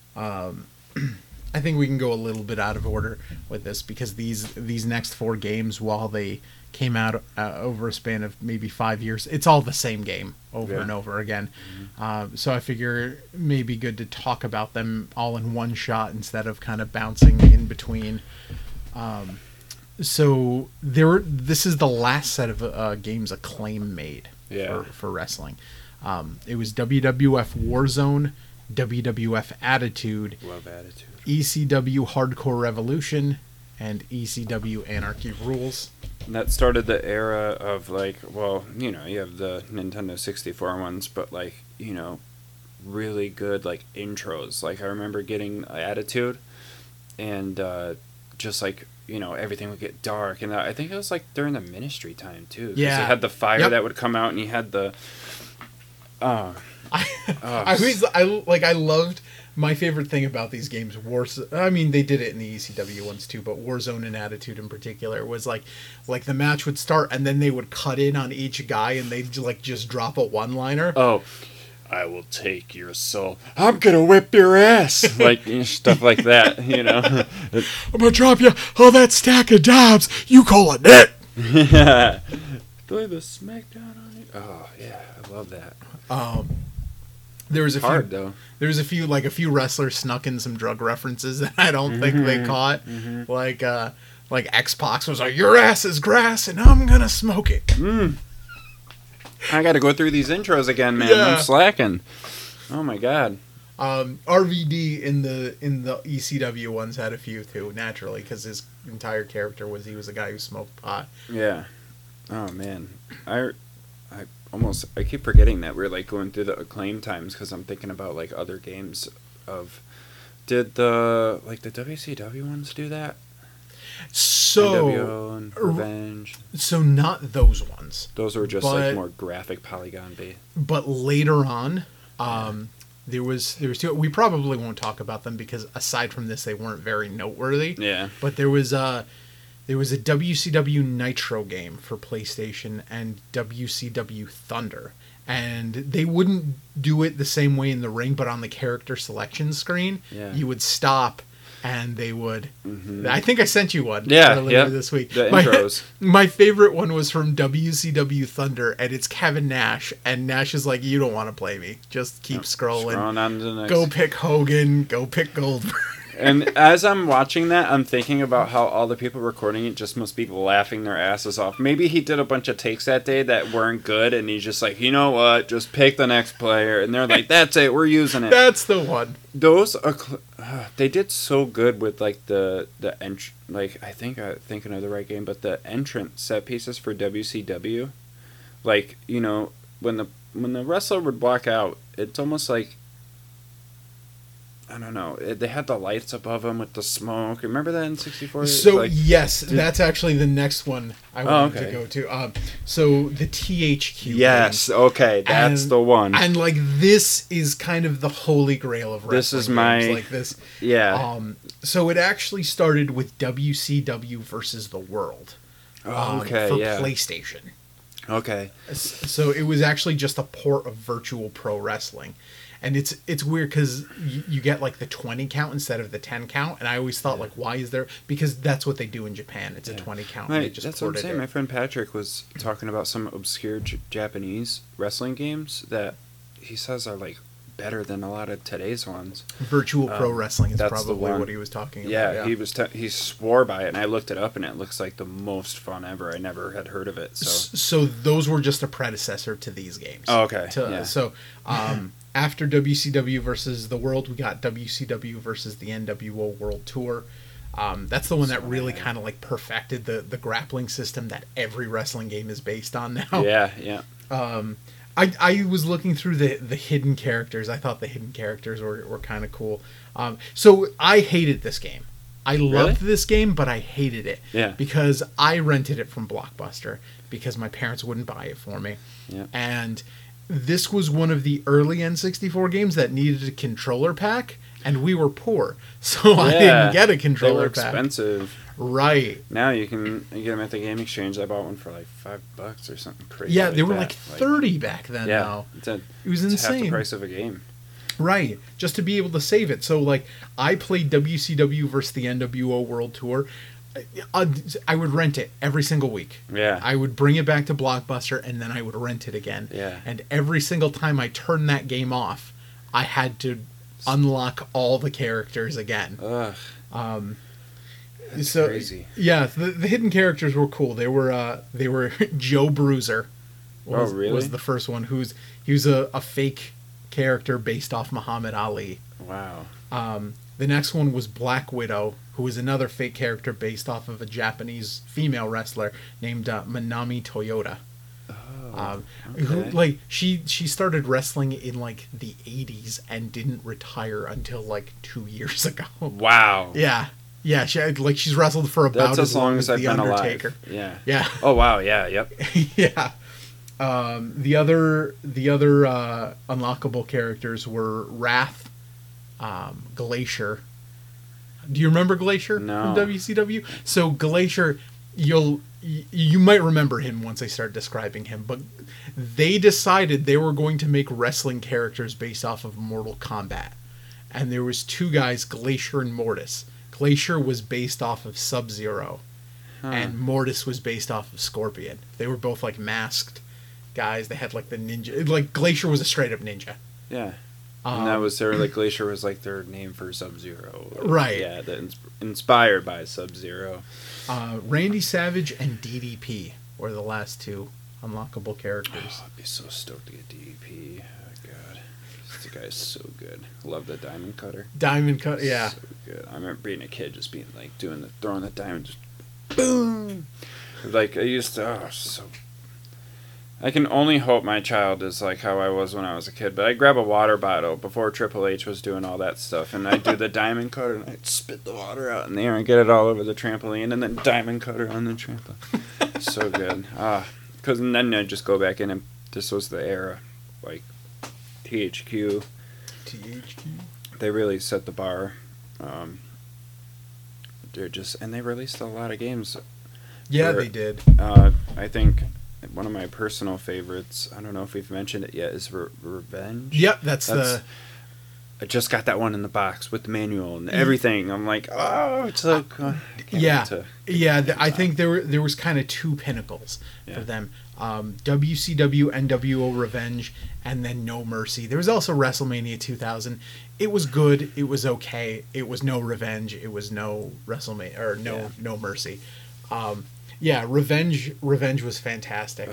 Speaker 1: I think we can go a little bit out of order with this, because these next 4 games, while they came out over a span of maybe 5 years, it's all the same game over and over again. Mm-hmm. So I figure it may be good to talk about them all in one shot instead of kind of bouncing in between. So this is the last set of games Acclaim made for wrestling. It was WWF Warzone, WWF Attitude,
Speaker 2: Love Attitude.
Speaker 1: ECW Hardcore Revolution, and ECW Anarchy Rules.
Speaker 2: And that started the era of, like, well, you know, you have the Nintendo 64 ones, but, like, you know, really good, like, intros. Like, I remember getting Attitude, and just, like, you know, everything would get dark. And I think it was, like, during the Ministry time, too. 'Cause
Speaker 1: Yeah.
Speaker 2: you had the fire that would come out, and you had the...
Speaker 1: I loved... My favorite thing about these games, I mean, they did it in the ECW ones too, but Warzone and Attitude in particular was like the match would start and then they would cut in on each guy and they'd like just drop a one-liner.
Speaker 2: Oh, I will take your soul. I'm gonna whip your ass, like stuff like that. You know,
Speaker 1: I'm gonna drop you all that stack of dabs. You call it net.
Speaker 2: Yeah, play the smackdown on you. Oh yeah, I love that.
Speaker 1: There was a
Speaker 2: hard
Speaker 1: few,
Speaker 2: though.
Speaker 1: There was a few wrestlers snuck in some drug references that I don't think they caught. Like X-Pac was like, "Your ass is grass, and I'm gonna smoke it."
Speaker 2: I got to go through these intros again, man.
Speaker 1: Yeah.
Speaker 2: I'm slacking. Oh my god.
Speaker 1: RVD in the ECW ones had a few too, naturally, because his entire character was he was a guy who smoked pot.
Speaker 2: Yeah. Oh man, I keep forgetting that we're like going through the Acclaim times because I'm thinking about like other games of. Did the WCW ones do that?
Speaker 1: So
Speaker 2: NWO and Revenge.
Speaker 1: So not those ones.
Speaker 2: Those were just like more graphic polygon based.
Speaker 1: But later on, there was two. We probably won't talk about them because aside from this, they weren't very noteworthy.
Speaker 2: Yeah.
Speaker 1: But there was a WCW Nitro game for PlayStation and WCW Thunder. And they wouldn't do it the same way in the ring, but on the character selection screen, you would stop and they would... I think I sent you one earlier this week.
Speaker 2: The intros.
Speaker 1: My favorite one was from WCW Thunder, and it's Kevin Nash. And Nash is like, you don't want to play me. Just keep scrolling.
Speaker 2: Scrolling on to the next.
Speaker 1: Go pick Hogan. Go pick Goldberg.
Speaker 2: And as I'm watching that, I'm thinking about how all the people recording it just must be laughing their asses off. Maybe he did a bunch of takes that day that weren't good, and he's just like, you know what, just pick the next player. And they're like, that's it, we're using it.
Speaker 1: That's the one.
Speaker 2: Those are, they did so good with like the like I think I'm thinking of the right game, but the entrance set pieces for WCW, like, you know, when the wrestler would walk out, it's almost like, I don't know. They had the lights above them with the smoke. Remember that in 64?
Speaker 1: So, yes, that's actually the next one I wanted to go to. So, the THQ.
Speaker 2: Yes, games. Okay, that's the one.
Speaker 1: And, like, this is kind of the holy grail of wrestling.
Speaker 2: This is my...
Speaker 1: games like this.
Speaker 2: Yeah.
Speaker 1: So, it actually started with WCW versus the World. For PlayStation.
Speaker 2: Okay.
Speaker 1: So, it was actually just a port of Virtual Pro Wrestling. And it's weird because you get like the 20 count instead of the 10 count, and I always thought like, why is there? Because that's what they do in Japan. It's a 20 count.
Speaker 2: Right, that's what I'm saying. My friend Patrick was talking about some obscure Japanese wrestling games that he says are like better than a lot of today's ones.
Speaker 1: Virtual Pro Wrestling is probably what he was talking about.
Speaker 2: Yeah, he swore by it, and I looked it up, and it looks like the most fun ever. I never had heard of it.
Speaker 1: So those were just a predecessor to these games.
Speaker 2: Oh, okay.
Speaker 1: So. After WCW versus the World, we got WCW versus the NWO World Tour. That's the one that really kind of like perfected the grappling system that every wrestling game is based on now.
Speaker 2: Yeah.
Speaker 1: I was looking through the hidden characters. I thought the hidden characters were kind of cool. So I hated this game. I loved this game, but I hated it.
Speaker 2: Yeah.
Speaker 1: Because I rented it from Blockbuster because my parents wouldn't buy it for me.
Speaker 2: Yeah.
Speaker 1: And this was one of the early N64 games that needed a controller pack, and we were poor, so I didn't get a controller pack.
Speaker 2: They were expensive.
Speaker 1: Right.
Speaker 2: Now you can get them at the Game Exchange. I bought one for like $5 or something crazy.
Speaker 1: Yeah, they were like 30 back then.
Speaker 2: Yeah,
Speaker 1: it was insane.
Speaker 2: It's half the price of a game.
Speaker 1: Right, just to be able to save it. So like, I played WCW versus the NWO World Tour. I would rent it every single week.
Speaker 2: Yeah.
Speaker 1: I would bring it back to Blockbuster, and then I would rent it again.
Speaker 2: Yeah.
Speaker 1: And every single time I turned that game off, I had to unlock all the characters again.
Speaker 2: Ugh.
Speaker 1: That's
Speaker 2: crazy.
Speaker 1: Yeah, the hidden characters were cool. They were Joe Bruiser.
Speaker 2: Was the
Speaker 1: first one. He was a fake character based off Muhammad Ali.
Speaker 2: Wow.
Speaker 1: The next one was Black Widow, who was another fake character based off of a Japanese female wrestler named Manami Toyota. Who,
Speaker 2: Okay.
Speaker 1: like, she started wrestling in like the 80s and didn't retire until like 2 years ago.
Speaker 2: Wow.
Speaker 1: Yeah, she's wrestled for about
Speaker 2: That's as long as I've
Speaker 1: the
Speaker 2: been
Speaker 1: Undertaker.
Speaker 2: alive. Yeah.
Speaker 1: Yeah.
Speaker 2: Oh wow. Yeah. Yep.
Speaker 1: Yeah. The other unlockable characters were Wrath, Glacier. Do you remember Glacier
Speaker 2: No.
Speaker 1: from WCW? So Glacier, you might remember him once I start describing him, but they decided they were going to make wrestling characters based off of Mortal Kombat. And there was two guys, Glacier and Mortis. Glacier was based off of Sub-Zero, and Mortis was based off of Scorpion. They were both like masked guys. They had like the ninja. Like Glacier was a straight up ninja.
Speaker 2: Yeah. And that was their, like, Glacier was like their name for Sub-Zero.
Speaker 1: Right.
Speaker 2: Yeah. Inspired by Sub-Zero.
Speaker 1: Randy Savage and DDP were the last two unlockable characters.
Speaker 2: I'd be so stoked to get DDP. Oh god. This guy's so good. Love the Diamond Cutter.
Speaker 1: Diamond Cut, yeah.
Speaker 2: So good. I remember being a kid just being like throwing the diamond, just boom. Like I used to. So. I can only hope my child is like how I was when I was a kid. But I'd grab a water bottle before Triple H was doing all that stuff, and I'd do the Diamond Cutter, and I'd spit the water out in the air and get it all over the trampoline, and then Diamond Cutter on the trampoline. So good. Because then I'd just go back in, and this was the era, like THQ. They really set the bar. They released a lot of games.
Speaker 1: Yeah, they did.
Speaker 2: I think one of my personal favorites, I don't know if we've mentioned it yet, is Revenge.
Speaker 1: Yep, that's the...
Speaker 2: I just got that one in the box with the manual and everything. I'm like, oh, it's so good.
Speaker 1: I think there was kind of two pinnacles for them. WCW NWO Revenge, and then No Mercy. There was also WrestleMania 2000. It was good. It was okay. It was no Revenge. It was no WrestleMania or No Mercy. Revenge was fantastic.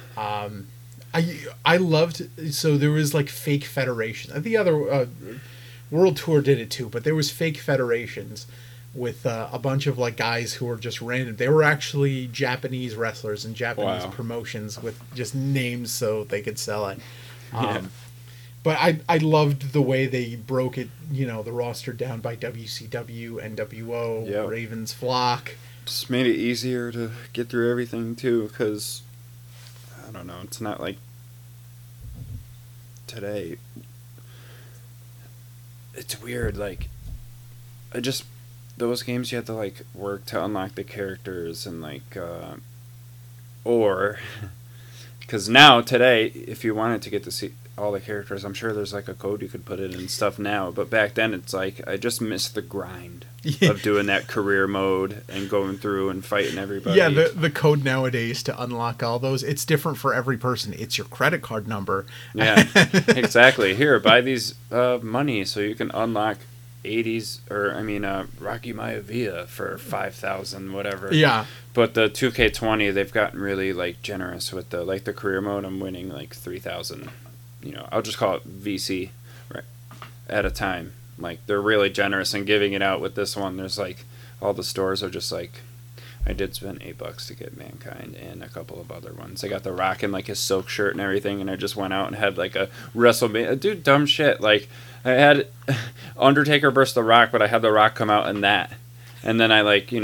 Speaker 1: I loved. So there was like fake federations. The other World Tour did it too, but there was fake federations with a bunch of like guys who were just random. They were actually Japanese wrestlers and Japanese promotions with just names so they could sell it. But I loved the way they broke it. You know, the roster down by WCW, NWO, Ravens Flock.
Speaker 2: Just made it easier to get through everything too, because I don't know, it's not like today. It's weird, like those games you had to like work to unlock the characters and like or because now today if you wanted to get to see all the characters, I'm sure there's like a code you could put it in stuff now, but back then it's like I just missed the grind of doing that career mode and going through and fighting everybody.
Speaker 1: Yeah, the code nowadays to unlock all those, it's different for every person. It's your credit card number.
Speaker 2: Yeah, exactly. Here, buy these money so you can unlock Rocky Maivia for 5,000, whatever.
Speaker 1: Yeah.
Speaker 2: But the 2K20, they've gotten really like generous with the career mode. I'm winning like 3,000. I'll just call it VC, right, at a time. Like they're really generous in giving it out with this one. There's like all the stores are just like, I did spend $8 to get Mankind and a couple of other ones. I got The Rock in like his silk shirt and everything, and I just went out and had like a WrestleMania. Dude, dumb shit. Like I had Undertaker versus The Rock, but I had The Rock come out in that, and then I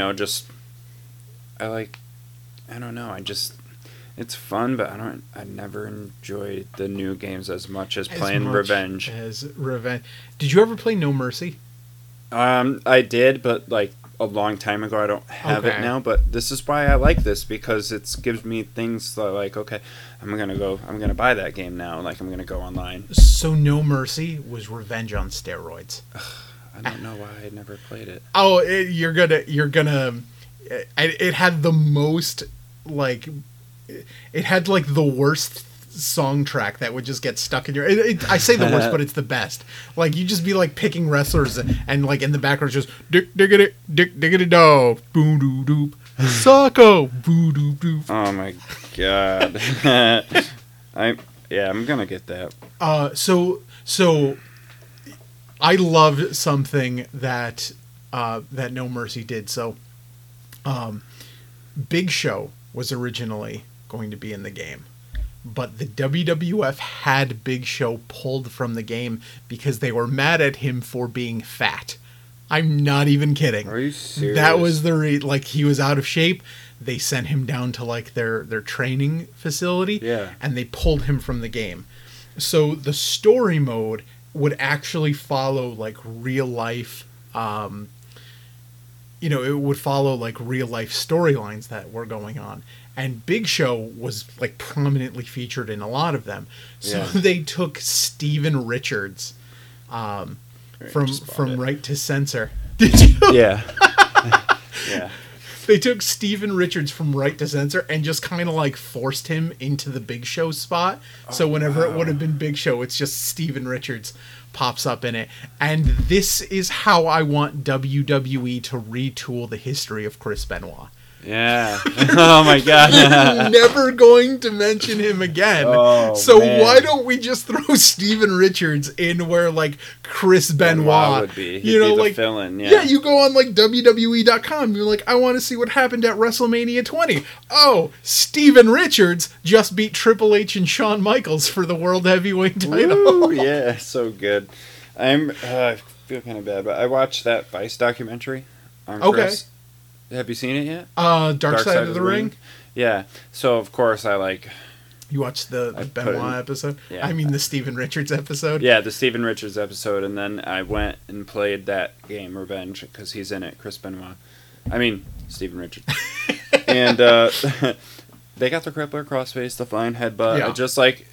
Speaker 2: don't know. It's fun, but I never enjoyed the new games as much as playing Revenge.
Speaker 1: Did you ever play No Mercy?
Speaker 2: I did, but like a long time ago. I don't have it now, but this is why I like this, because it gives me things that like, okay, I'm gonna buy that game now. Like I'm gonna go online.
Speaker 1: So No Mercy was Revenge on steroids.
Speaker 2: I don't know why I never played it.
Speaker 1: Oh, you're gonna. It had the most like. It had like the worst song track that would just get stuck in your. I say the worst, but it's the best. Like you just be like picking wrestlers, and like in the background it's just dick diggity dog, boom doo doop, Socko, boo doo doop.
Speaker 2: Oh my god! I'm gonna get that.
Speaker 1: So So I loved something that that No Mercy did. So Big Show was originally going to be in the game, but the WWF had Big Show pulled from the game because they were mad at him for being fat. I'm not even kidding.
Speaker 2: Are you serious?
Speaker 1: That was the like he was out of shape. They sent him down to like their training facility,
Speaker 2: Yeah.
Speaker 1: and they pulled him from the game. So the story mode would actually follow like real life. It would follow like real life storylines that were going on. And Big Show was like prominently featured in a lot of them. So
Speaker 2: Yeah.
Speaker 1: they took Steven Richards from Right to Censor. Did you?
Speaker 2: Yeah. Yeah.
Speaker 1: They took Steven Richards from Right to Censor and just kind of like forced him into the Big Show spot. So whenever it would have been Big Show, it's just Steven Richards pops up in it. And this is how I want WWE to retool the history of Chris Benoit.
Speaker 2: Yeah. Oh my god.
Speaker 1: I'm never going to mention him again.
Speaker 2: Oh,
Speaker 1: so
Speaker 2: man.
Speaker 1: why don't we just throw Steven Richards in where like Chris Benoit
Speaker 2: would be. He'd be the
Speaker 1: like
Speaker 2: villain, yeah.
Speaker 1: Yeah, you go on like WWE.com. You're like, I want to see what happened at WrestleMania 20. Oh, Steven Richards just beat Triple H and Shawn Michaels for the World Heavyweight title.
Speaker 2: Woo, yeah, so good. I feel kind of bad, but I watched that Vice documentary on
Speaker 1: Okay.
Speaker 2: Chris. Have you seen it yet?
Speaker 1: Dark Side of the Ring.
Speaker 2: Yeah. So of course I like.
Speaker 1: You watched the
Speaker 2: I put
Speaker 1: Benoit
Speaker 2: in-
Speaker 1: episode?
Speaker 2: Yeah.
Speaker 1: I mean the Steven Richards episode?
Speaker 2: Yeah, the Steven Richards episode, and then I went and played that game, Revenge, because he's in it, Chris Benoit. I mean, Steven Richards. And they got the crippler, crossface, the flying headbutt.
Speaker 1: Yeah.
Speaker 2: I just like.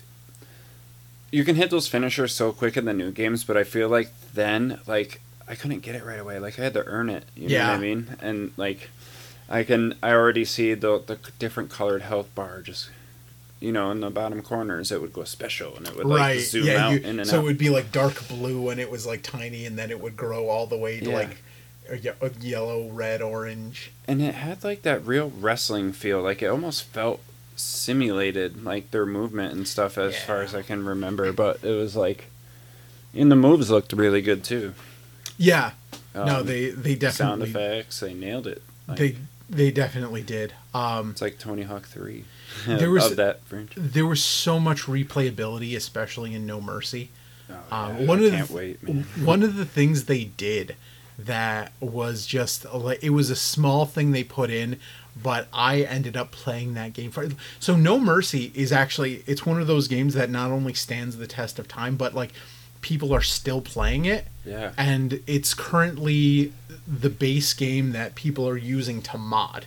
Speaker 2: You can hit those finishers so quick in the new games, but I feel like then, like, I couldn't get it right away. Like, I had to earn it. You know what I mean? And, like, I already see the different colored health bar just, in the bottom corners, it would go special, and it would, like, zoom out in and
Speaker 1: so
Speaker 2: out.
Speaker 1: it would be like dark blue and it was like tiny, and then it would grow all the way to
Speaker 2: Yeah.
Speaker 1: like a yellow, red, orange.
Speaker 2: And it had, like, that real wrestling feel. Like, it almost felt simulated, like, their movement and stuff as far as I can remember. But it was, like... And the moves looked really good, too.
Speaker 1: Yeah. No, they definitely...
Speaker 2: Sound effects, they nailed it. Like,
Speaker 1: They definitely did.
Speaker 2: it's like Tony Hawk 3
Speaker 1: There was-
Speaker 2: of that franchise.
Speaker 1: There was so much replayability, especially in No Mercy.
Speaker 2: Oh,
Speaker 1: I
Speaker 2: can't wait, man.
Speaker 1: One of the things they did that was just like, it was a small thing they put in, but I ended up playing that game for. So No Mercy is actually, it's one of those games that not only stands the test of time, but like people are still playing it.
Speaker 2: Yeah.
Speaker 1: And it's currently the base game that people are using to mod.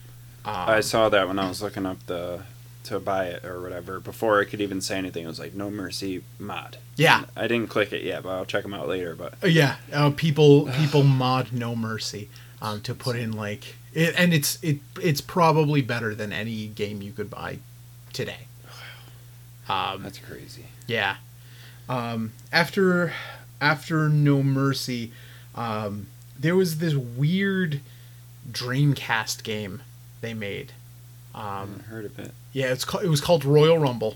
Speaker 2: I saw that when I was looking up to buy it or whatever. Before I could even say anything, it was like No Mercy mod.
Speaker 1: Yeah.
Speaker 2: And I didn't click it yet, but I'll check them out later. But
Speaker 1: People mod No Mercy to put in like it, and it's probably better than any game you could buy today.
Speaker 2: that's crazy.
Speaker 1: Yeah. After No Mercy, there was this weird Dreamcast game they made.
Speaker 2: I haven't heard of it.
Speaker 1: Yeah, it was called Royal Rumble.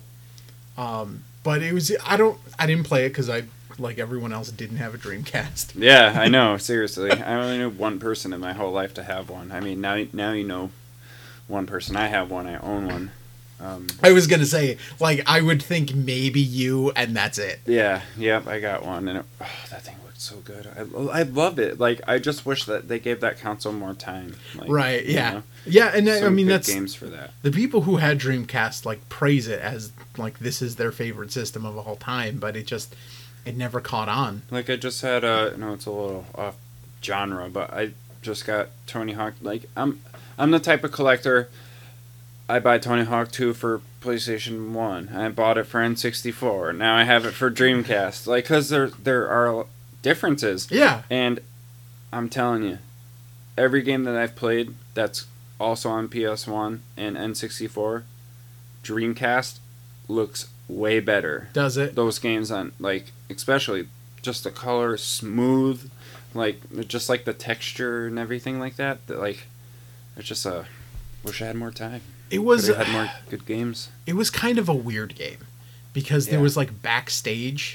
Speaker 1: But it was I didn't play it because I, like everyone else, didn't have a Dreamcast.
Speaker 2: Yeah, I know. Seriously, I only knew one person in my whole life to have one. I mean, now you know one person. I have one. I own one.
Speaker 1: I was gonna say, like, I would think maybe you, and that's it.
Speaker 2: Yeah, yep, I got one, and that thing looked so good. I love it. Like, I just wish that they gave that console more time. Like,
Speaker 1: Right?
Speaker 2: you
Speaker 1: Yeah.
Speaker 2: know?
Speaker 1: Yeah, and I
Speaker 2: Some
Speaker 1: mean
Speaker 2: good
Speaker 1: that's
Speaker 2: games for that.
Speaker 1: the people who had Dreamcast like praise it as like this is their favorite system of all time, but it never caught on.
Speaker 2: Like, I just had no, it's a little off genre, but I just got Tony Hawk. Like, I'm the type of collector. I buy Tony Hawk 2 for PlayStation 1. I bought it for N64. Now I have it for Dreamcast. Like, because there are differences.
Speaker 1: Yeah.
Speaker 2: And I'm telling you, every game that I've played that's also on PS1 and N64, Dreamcast looks way better.
Speaker 1: Does it?
Speaker 2: Those games on, like, especially just the color, smooth, like, just like the texture and everything like that. Like, it's just wish I had more time.
Speaker 1: It was
Speaker 2: Could have had more good games.
Speaker 1: It was kind of a weird game because there
Speaker 2: Yeah.
Speaker 1: was like backstage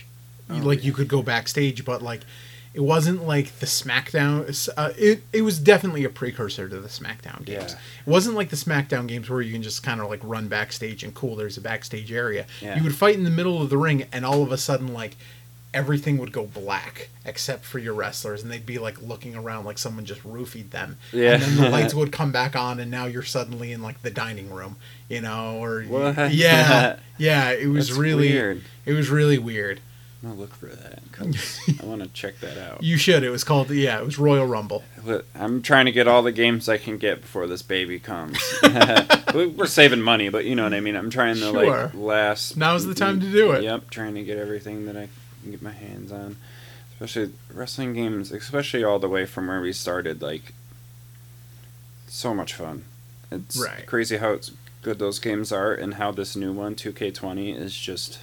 Speaker 1: like you could go backstage, but like it wasn't like the SmackDown. It was definitely a precursor to the SmackDown games.
Speaker 2: Yeah.
Speaker 1: It wasn't like the SmackDown games where you can just kind of like run backstage and cool, there's a backstage area.
Speaker 2: Yeah.
Speaker 1: You would fight in the middle of the ring, and all of a sudden like everything would go black except for your wrestlers, and they'd be like looking around like someone just roofied them.
Speaker 2: Yeah.
Speaker 1: And then the lights would come back on, and now you're suddenly in like the dining room, you know, or
Speaker 2: What?
Speaker 1: yeah, it was
Speaker 2: That's
Speaker 1: really
Speaker 2: weird.
Speaker 1: It was really weird.
Speaker 2: I'm gonna look for that 'cause I want to check that out.
Speaker 1: You should. It was called it was Royal Rumble.
Speaker 2: I'm trying to get all the games I can get before this baby comes. We're saving money, but you know what I mean. I'm trying to
Speaker 1: Sure.
Speaker 2: like last.
Speaker 1: Now's the time to do it.
Speaker 2: Yep, trying to get everything that I can get my hands on, especially wrestling games, especially all the way from where we started. Like, so much fun. It's
Speaker 1: Right.
Speaker 2: crazy how good those games are, and how this new one, 2K20, is just.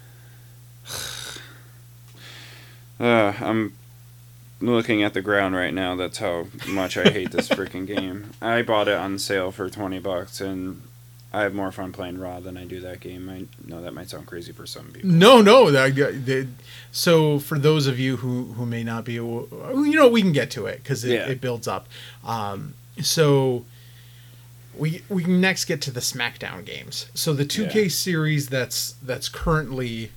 Speaker 2: I'm looking at the ground right now. That's how much I hate this freaking game. I bought it on sale for $20, and I have more fun playing Raw than I do that game. I know that might sound crazy for some people.
Speaker 1: No. So for those of you who may not be, we can get to it because it builds up. So we can next get to the SmackDown games. So the 2K series that's currently.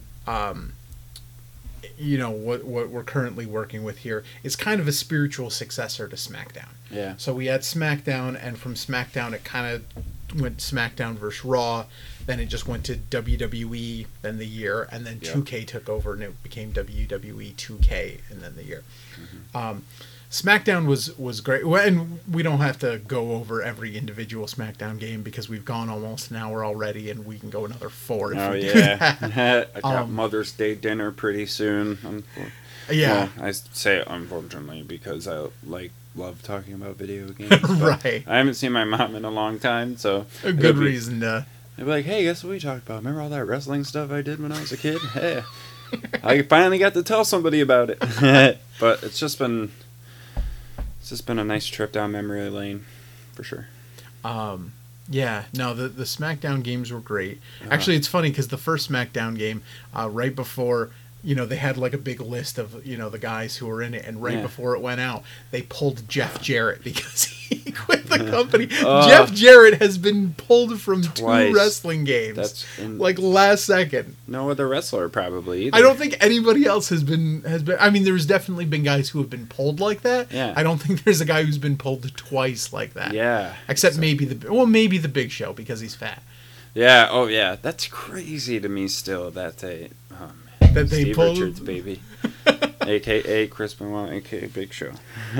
Speaker 1: What we're currently working with here is kind of a spiritual successor to SmackDown.
Speaker 2: Yeah.
Speaker 1: So we had SmackDown, and from SmackDown it kind of went SmackDown versus Raw. Then it just went to WWE, then the year, and then 2K took over, and it became WWE 2K, and then the year. Mm-hmm. SmackDown was great, and we don't have to go over every individual SmackDown game because we've gone almost an hour already, and we can go another 4 if we do that.
Speaker 2: I got Mother's Day dinner pretty soon.
Speaker 1: Yeah,
Speaker 2: well, I say unfortunately because I love talking about video games.
Speaker 1: Right.
Speaker 2: I haven't seen my mom in a long time, so
Speaker 1: a good reason to.
Speaker 2: They'd be like, "Hey, guess what we talked about? Remember all that wrestling stuff I did when I was a kid? Hey, I finally got to tell somebody about it." But it's just been a nice trip down memory lane, for sure.
Speaker 1: Yeah, no, the SmackDown games were great. Actually, it's funny because the first SmackDown game, right before, they had like a big list of, the guys who were in it, and right before it went out, they pulled Jeff Jarrett because he quit the company. Jeff Jarrett has been pulled from
Speaker 2: twice.
Speaker 1: 2 wrestling games, last second.
Speaker 2: No other wrestler probably either.
Speaker 1: I don't think anybody else has been. I mean, there's definitely been guys who have been pulled like that.
Speaker 2: Yeah.
Speaker 1: I don't think there's a guy who's been pulled twice like that.
Speaker 2: Yeah.
Speaker 1: Except maybe the Big Show because he's fat.
Speaker 2: Yeah. Oh yeah. That's crazy to me still that they. Oh man.
Speaker 1: That they
Speaker 2: Steve
Speaker 1: pulled.
Speaker 2: Richards, baby. AKA Chris Benoit, AKA Big Show.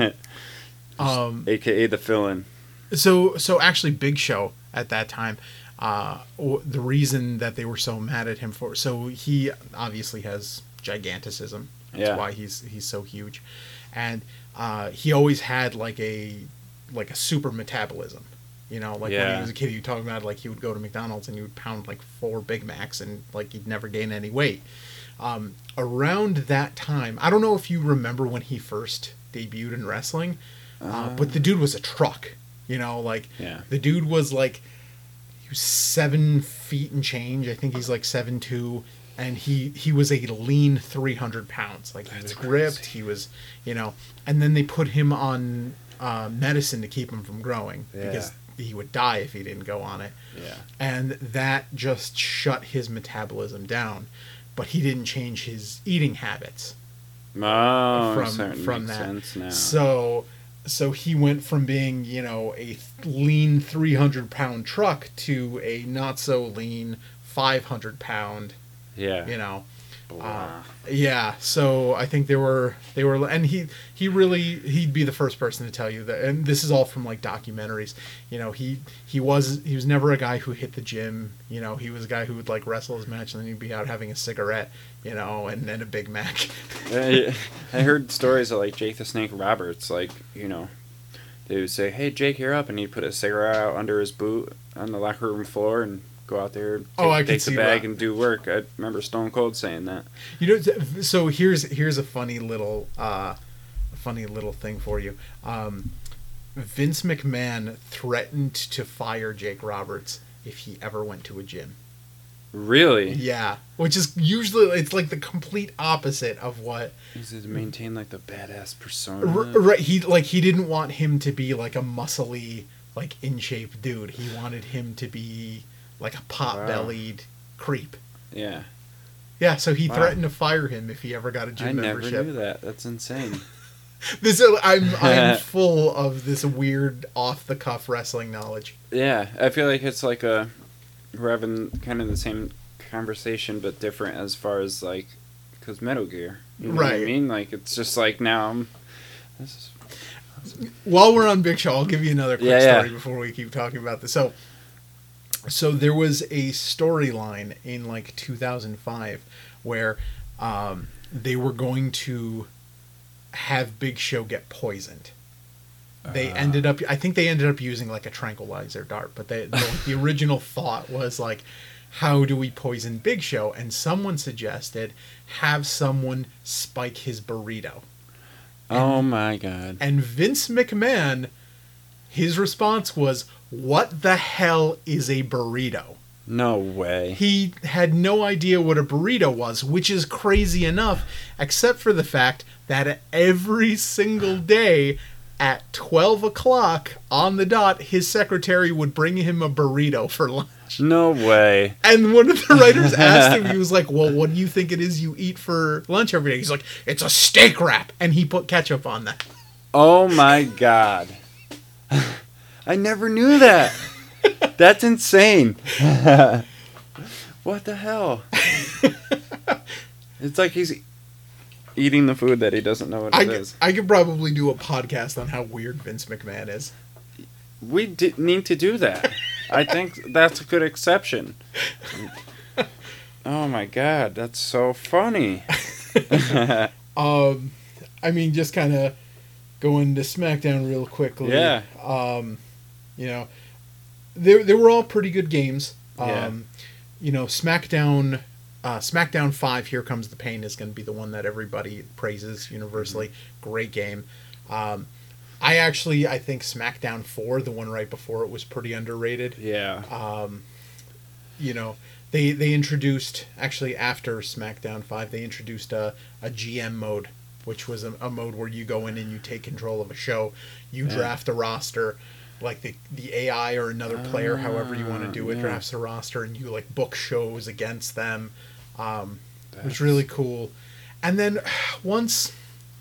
Speaker 2: AKA the fill-in.
Speaker 1: So actually Big Show at that time, the reason that they were so mad at him so he obviously has giganticism. That's why he's so huge. And he always had like a super metabolism. When he was a kid, you talk about like he would go to McDonald's and he would pound like 4 Big Macs and like he'd never gain any weight. Around that time, I don't know if you remember when he first debuted in wrestling, but the dude was a truck. The dude was like, he was 7 feet and change. I think he's like 7'2", and he was a lean 300 pounds. Like he was ripped. He was, and then they put him on medicine to keep him from growing because he would die if he didn't go on it.
Speaker 2: Yeah.
Speaker 1: And that just shut his metabolism down. But he didn't change his eating habits.
Speaker 2: Oh,
Speaker 1: from that.
Speaker 2: Sense now.
Speaker 1: So he went from being, a lean 300-pound truck to a not so lean 500-pound.
Speaker 2: Yeah.
Speaker 1: So I think they were, and he'd be the first person to tell you that, and this is all from like documentaries. He was never a guy who hit the gym. He was a guy who would like wrestle his match and then he'd be out having a cigarette, and then a Big Mac.
Speaker 2: I heard stories of like Jake the Snake Roberts, like, they would say, "Hey Jake, you're up," and he'd put a cigarette out under his boot on the locker room floor and go out there, take the bag and do work. I remember Stone Cold saying that.
Speaker 1: So here's a funny little thing for you. Vince McMahon threatened to fire Jake Roberts if he ever went to a gym.
Speaker 2: Really?
Speaker 1: Yeah, which is usually it's like the complete opposite of what.
Speaker 2: Is it to maintain like the badass persona?
Speaker 1: Right, he didn't want him to be like a muscly, like in shape dude. He wanted him to be like a pot-bellied creep.
Speaker 2: Yeah.
Speaker 1: Yeah, so he threatened to fire him if he ever got a gym membership.
Speaker 2: I never knew that. That's insane.
Speaker 1: I'm full of this weird off the cuff wrestling knowledge.
Speaker 2: Yeah, I feel like it's like we're having kind of the same conversation but different as far as like because Metal Gear. You know what I mean? Like it's just like now this is awesome.
Speaker 1: While we're on Big Show, I'll give you another quick story before we keep talking about this. So there was a storyline in like 2005 where they were going to have Big Show get poisoned. They ended up using like a tranquilizer dart, but the original thought was like, how do we poison Big Show? And someone suggested have someone spike his burrito.
Speaker 2: Oh my God.
Speaker 1: And Vince McMahon, his response was, what the hell is a burrito?
Speaker 2: No way.
Speaker 1: He had no idea what a burrito was, which is crazy enough, except for the fact that every single day at 12 o'clock on the dot, his secretary would bring him a burrito for lunch.
Speaker 2: No way.
Speaker 1: And one of the writers asked him, he was like, well, what do you think it is you eat for lunch every day? He's like, it's a steak wrap. And he put ketchup on that.
Speaker 2: Oh my God. I never knew that. That's insane. What the hell? It's like he's eating the food that he doesn't know what it is.
Speaker 1: I could probably do a podcast on how weird Vince McMahon is.
Speaker 2: We need to do that. I think that's a good exception. Oh my God, that's so funny.
Speaker 1: I mean, just kind of going to SmackDown real quickly.
Speaker 2: Yeah.
Speaker 1: You know, they were all pretty good games.
Speaker 2: Yeah.
Speaker 1: You know, SmackDown 5, Here Comes the Pain, is going to be the one that everybody praises universally. Mm-hmm. Great game. I think SmackDown 4, the one right before it, was pretty underrated.
Speaker 2: Yeah.
Speaker 1: You know, they introduced, actually after SmackDown 5, they introduced a GM mode, which was a mode where you go in and you take control of a show. You draft a roster. Like the AI or another player, however you want to do it, drafts a roster, and you like book shows against them. It was really cool. And then once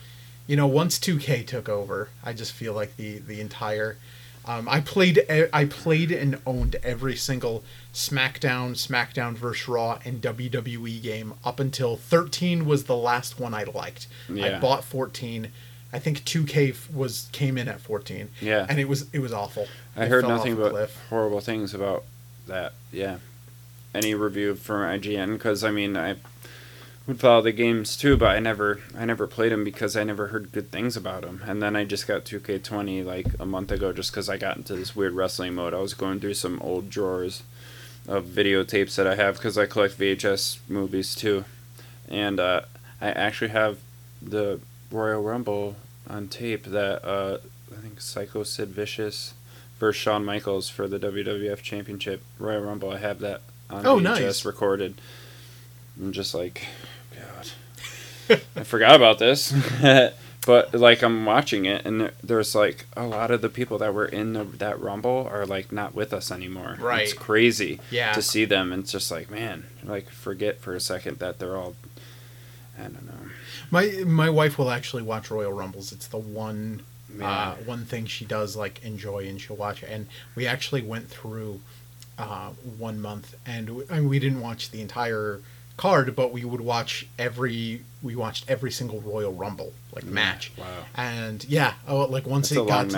Speaker 1: 2K took over, I just feel like the entire I played and owned every single SmackDown vs. Raw, and WWE game up until 13 was the last one I liked. Yeah. I bought 14. I think 2K came in at 14.
Speaker 2: Yeah.
Speaker 1: And it was awful.
Speaker 2: I heard nothing but horrible things about that. Yeah. Any review from IGN? Because I mean, I would follow the games too, but I never played them because I never heard good things about them. And then I just got 2K20 like a month ago, just because I got into this weird wrestling mode. I was going through some old drawers of videotapes that I have because I collect VHS movies too, and I actually have the Royal Rumble on tape that I think Psycho Sid Vicious versus Shawn Michaels for the WWF Championship Royal Rumble. I have that on VHS recorded. I'm just like, God, I forgot about this. But like I'm watching it, and there's like a lot of the people that were in that Rumble are like not with us anymore.
Speaker 1: Right,
Speaker 2: it's crazy to see them, and it's just like, man, like forget for a second that they're all. I don't know.
Speaker 1: My wife will actually watch Royal Rumbles. It's the one thing she does like enjoy, and she'll watch it. And we actually went through 1 month, and we didn't watch the entire card, but we watched every single Royal Rumble match.
Speaker 2: Wow.
Speaker 1: And once it got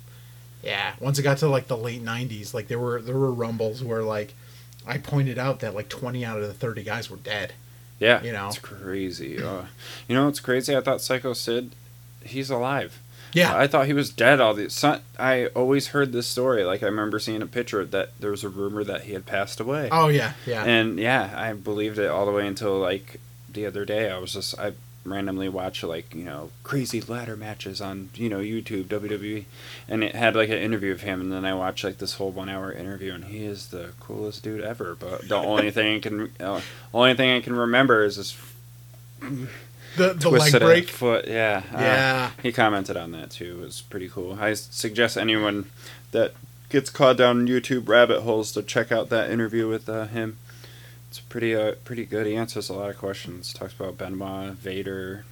Speaker 1: to like the late 90s, like there were Rumbles where like I pointed out that like 20 out of the 30 guys were dead.
Speaker 2: Yeah, it's crazy. You know what's crazy? I thought Psycho Sid, he's alive.
Speaker 1: Yeah,
Speaker 2: I thought he was dead. I always heard this story. Like I remember seeing a picture that there was a rumor that he had passed away.
Speaker 1: Oh yeah.
Speaker 2: And I believed it all the way until like the other day. I randomly watch like, you know, crazy ladder matches on, you know, YouTube, WWE, and it had like an interview of him, and then I watched like this whole 1 hour interview, and he is the coolest dude ever. But the only thing I can remember is this
Speaker 1: the leg break
Speaker 2: foot. Yeah,
Speaker 1: yeah.
Speaker 2: He commented on that too. It was pretty cool. I suggest anyone that gets caught down YouTube rabbit holes to check out that interview with him. It's pretty good. He answers a lot of questions. Talks about Benoit, Vader.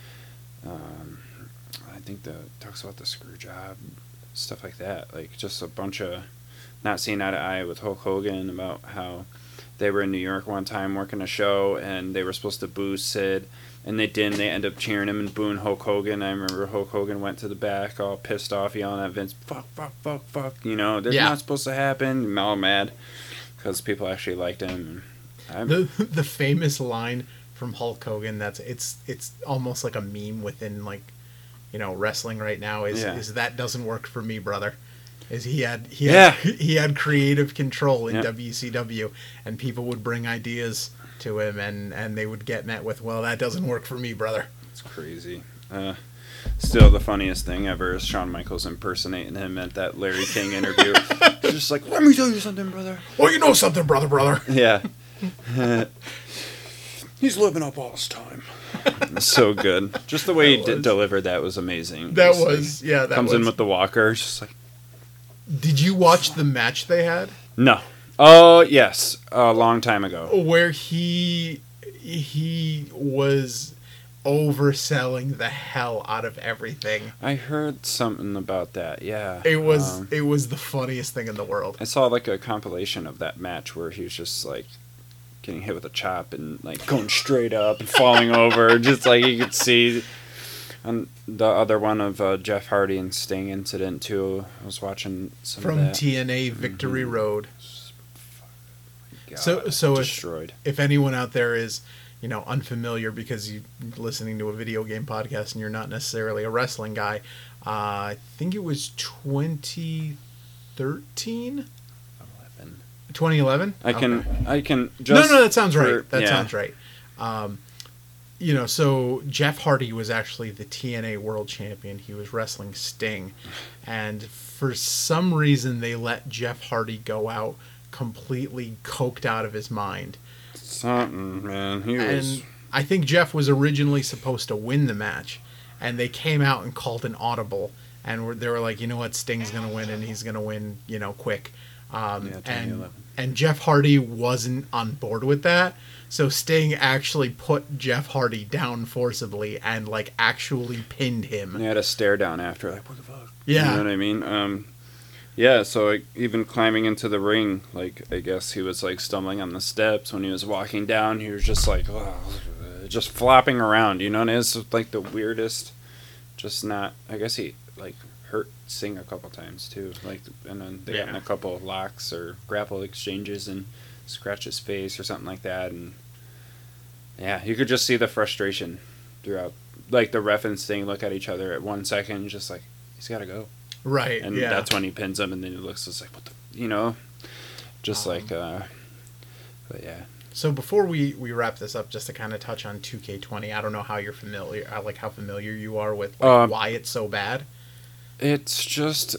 Speaker 2: I think talks about the screw job, stuff like that. Like just a bunch of not seeing eye to eye with Hulk Hogan about how they were in New York one time working a show and they were supposed to boo Sid and they didn't. They ended up cheering him and booing Hulk Hogan. I remember Hulk Hogan went to the back all pissed off, yelling at Vince, "Fuck, fuck, fuck, fuck!" You know, that's not supposed to happen. All mad because people actually liked him.
Speaker 1: The famous line from Hulk Hogan it's almost like a meme within, like, you know, wrestling right now is that doesn't work for me, brother. Is he had creative control in WCW, and people would bring ideas to him and they would get met with, well, that doesn't work for me, brother.
Speaker 2: It's crazy. Still, the funniest thing ever is Shawn Michaels impersonating him at that Larry King interview. He's just like, "Let me tell you something, brother."
Speaker 1: Well, you know something, brother.
Speaker 2: Yeah. He's living up all his time. So good. Just the way he delivered that was amazing.
Speaker 1: That was.
Speaker 2: Comes in with the walker. Just like.
Speaker 1: Did you watch the match they had?
Speaker 2: No. Oh, yes. A long time ago.
Speaker 1: Where he was overselling the hell out of everything.
Speaker 2: I heard something about that, yeah.
Speaker 1: It was the funniest thing in the world.
Speaker 2: I saw like a compilation of that match where he was just like getting hit with a chop and like going straight up and falling over, just like you could see. And the other one of Jeff Hardy and Sting incident too. I was watching some
Speaker 1: from
Speaker 2: of that.
Speaker 1: TNA Victory Road.
Speaker 2: God,
Speaker 1: so
Speaker 2: destroyed.
Speaker 1: If anyone out there is, you know, unfamiliar because you're listening to a video game podcast and you're not necessarily a wrestling guy, I think it was 2013? 2011?
Speaker 2: I can just...
Speaker 1: No, that sounds right. That sounds right. You know, so Jeff Hardy was actually the TNA World Champion. He was wrestling Sting. And for some reason, they let Jeff Hardy go out completely coked out of his mind.
Speaker 2: Something, man.
Speaker 1: And I think Jeff was originally supposed to win the match. And they came out and called an audible. And they were like, you know what, Sting's going to win, and he's going to win, you know, quick. And Jeff Hardy wasn't on board with that. So Sting actually put Jeff Hardy down forcibly and, like, actually pinned him.
Speaker 2: He had a stare down after, like, what the fuck?
Speaker 1: Yeah.
Speaker 2: You know what I mean? Yeah, so like, even climbing into the ring, like, I guess he was, like, stumbling on the steps. When he was walking down, he was just, like, just flopping around, you know? And it's, like, the weirdest, just not... I guess he, like, hurt Sting a couple times, too. Like, and then they got in a couple of locks or grapple exchanges and scratch his face or something like that, and yeah, you could just see the frustration throughout. Like the ref and Sting look at each other at 1 second, just like, he's got to go,
Speaker 1: right?
Speaker 2: And that's when he pins him, and then he looks just like, what the, you know, just but yeah.
Speaker 1: So before we wrap this up, just to kind of touch on 2K20, I don't know how you're familiar, like how familiar you are with why it's so bad.
Speaker 2: It's just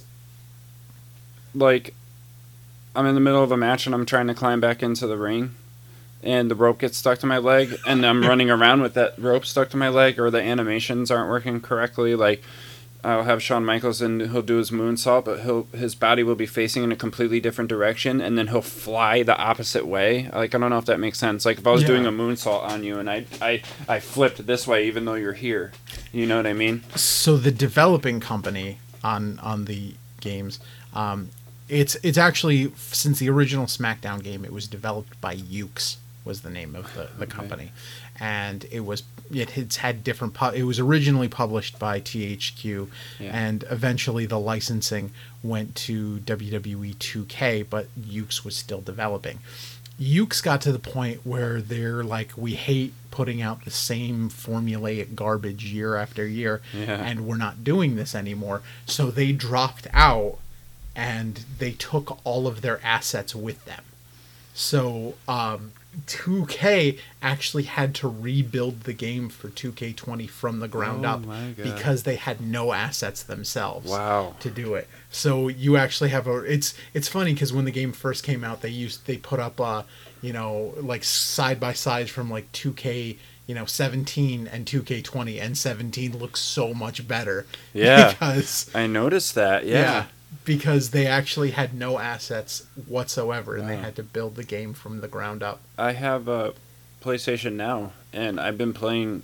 Speaker 2: like, I'm in the middle of a match and I'm trying to climb back into the ring and the rope gets stuck to my leg and I'm running around with that rope stuck to my leg, or the animations aren't working correctly. Like, I'll have Shawn Michaels and he'll do his moonsault, but his body will be facing in a completely different direction, and then he'll fly the opposite way. Like, I don't know if that makes sense. Like, if I was doing a moonsault on you and I flipped this way even though you're here. You know what I mean? So
Speaker 1: the developing company on the games, it's actually, since the original SmackDown game, it was developed by Yuke's, was the name of the company, and it's had different. It was originally published by THQ, and eventually the licensing went to WWE 2K, but Yuke's was still developing. Yuke's got to the point where they're like, we hate putting out the same formulaic garbage year after year, and we're not doing this anymore. So they dropped out. And they took all of their assets with them. So 2K actually had to rebuild the game for 2K20 from the ground up
Speaker 2: my God.
Speaker 1: because they had no assets themselves
Speaker 2: Wow.
Speaker 1: to do it. So you actually have it's funny because when the game first came out, they put up like side by sides from like 2K 17 and 2K20, and 17 looks so much better.
Speaker 2: Yeah.
Speaker 1: Because
Speaker 2: I noticed that. Yeah.
Speaker 1: because they actually had no assets whatsoever, and they
Speaker 2: Wow.
Speaker 1: had to build the game from the ground up.
Speaker 2: I have a PlayStation now, and I've been playing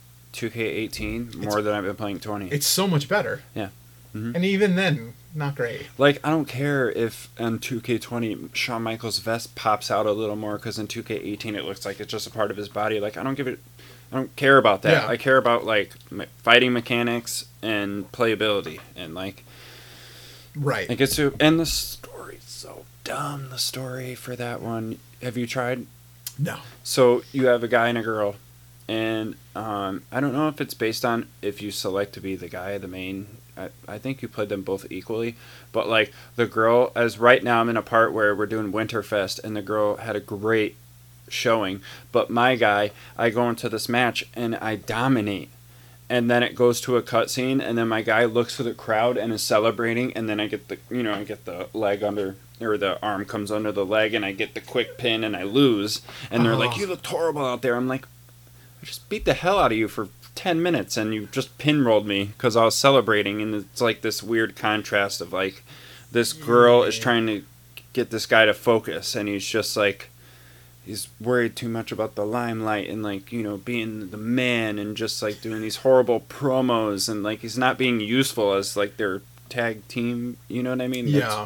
Speaker 2: 2K18 more than I've been playing 20.
Speaker 1: It's so much better.
Speaker 2: Yeah. Mhm.
Speaker 1: And even then, not great.
Speaker 2: Like, I don't care if on 2K20 Shawn Michaels' vest pops out a little more, because in 2K18 it looks like it's just a part of his body. Like, I don't care about that.
Speaker 1: Yeah.
Speaker 2: I care about, like, fighting mechanics and playability, and, like,
Speaker 1: Right.
Speaker 2: it gets to, and the story's so dumb, the story for that one. Have you tried?
Speaker 1: No.
Speaker 2: So you have a guy and a girl, and I don't know if it's based on if you select to be the guy, the main. I think you played them both equally, but like the girl, as right now I'm in a part where we're doing Winterfest, and the girl had a great showing, but my guy, I go into this match and I dominate. And then it goes to a cutscene, and then my guy looks to the crowd and is celebrating, and then I get the leg under, or the arm comes under the leg, and I get the quick pin, and I lose. And they're like, "You looked horrible out there." I'm like, "I just beat the hell out of you for 10 minutes, and you just pinrolled me because I was celebrating." And it's like this weird contrast of like, this girl is trying to get this guy to focus, and he's just like, he's worried too much about the limelight and like, being the man, and just like doing these horrible promos, and like he's not being useful as like their tag team, you know what I mean?
Speaker 1: Yeah.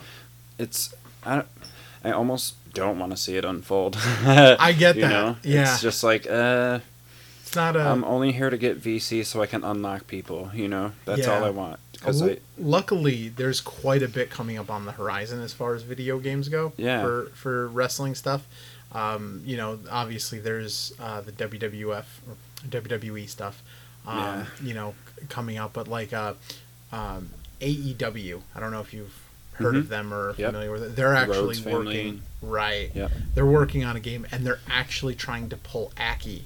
Speaker 2: I almost don't want to see it unfold.
Speaker 1: I get that. Yeah.
Speaker 2: It's just like
Speaker 1: It's not a.
Speaker 2: I'm only here to get VC so I can unlock people, That's all I want.
Speaker 1: Luckily, there's quite a bit coming up on the horizon as far as video games go.
Speaker 2: Yeah.
Speaker 1: For wrestling stuff. Obviously there's the WWF or WWE stuff, coming up, but like AEW, I don't know if you've heard of them or familiar with it. They're actually
Speaker 2: Rhodes
Speaker 1: working,
Speaker 2: family.
Speaker 1: right?
Speaker 2: Yep.
Speaker 1: They're working on a game, and they're actually trying to pull Aki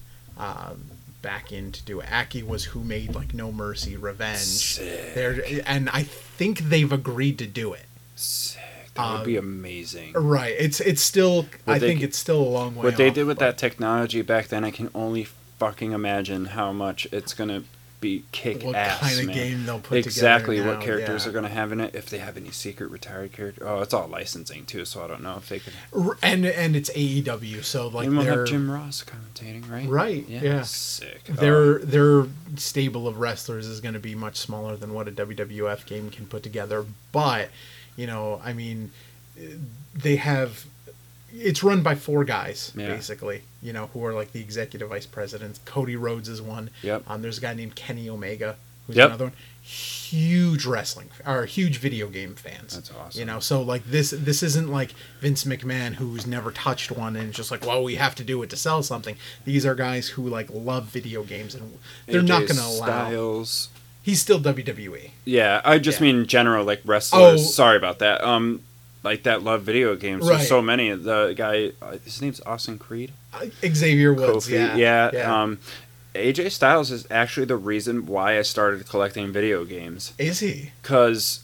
Speaker 1: back in to do it. Aki was who made like No Mercy, Revenge.
Speaker 2: Sick.
Speaker 1: And I think they've agreed to do it.
Speaker 2: Sick. That would be amazing.
Speaker 1: Right. It's still. I think it's still a long way.
Speaker 2: What they did with that technology back then, I can only fucking imagine how much it's gonna be kick
Speaker 1: what
Speaker 2: ass.
Speaker 1: Kind of
Speaker 2: man.
Speaker 1: game they'll put
Speaker 2: exactly
Speaker 1: together
Speaker 2: what
Speaker 1: now,
Speaker 2: characters are gonna have in it. If they have any secret retired character. Oh, it's all licensing too, so I don't know if they could.
Speaker 1: And it's AEW, so like
Speaker 2: we'll
Speaker 1: they're
Speaker 2: have Jim Ross commentating, right?
Speaker 1: Right. Yeah.
Speaker 2: Sick.
Speaker 1: Their stable of wrestlers is going to be much smaller than what a WWF game can put together, but I mean, they have. It's run by 4 guys, basically, who are like the executive vice presidents. Cody Rhodes is one.
Speaker 2: Yep.
Speaker 1: There's a guy named Kenny Omega, who's
Speaker 2: Yep.
Speaker 1: another one. Huge wrestling, or huge video game fans.
Speaker 2: That's awesome.
Speaker 1: So like this isn't like Vince McMahon, who's never touched one and just like, well, we have to do it to sell something. These are guys who like love video games, and they're
Speaker 2: AJ
Speaker 1: not going to allow.
Speaker 2: Styles.
Speaker 1: He's still WWE.
Speaker 2: Yeah, I just mean in general, like wrestlers.
Speaker 1: Oh.
Speaker 2: Sorry about that. Like that love video games.
Speaker 1: Right.
Speaker 2: There's so many. The guy, his name's Austin Creed.
Speaker 1: Xavier Woods.
Speaker 2: Kofi.
Speaker 1: Yeah.
Speaker 2: AJ Styles is actually the reason why I started collecting video games.
Speaker 1: Is he?
Speaker 2: Because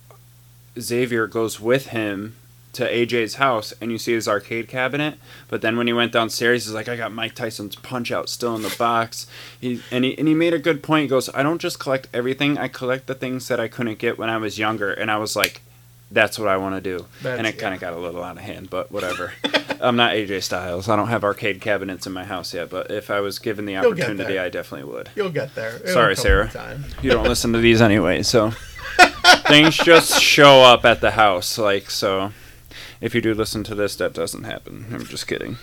Speaker 2: Xavier goes with him to AJ's house, and you see his arcade cabinet. But then when he went downstairs, he's like, "I got Mike Tyson's Punch-Out still in the box." He made a good point. He goes, "I don't just collect everything. I collect the things that I couldn't get when I was younger." And I was like, that's what I want to do. And it kind of got a little out of hand, but whatever. I'm not AJ Styles. I don't have arcade cabinets in my house yet, but if I was given the opportunity, I definitely would.
Speaker 1: You'll get there.
Speaker 2: Sorry, Sarah. You don't listen to these anyway, so things just show up at the house. Like, so if you do listen to this, that doesn't happen. I'm just kidding.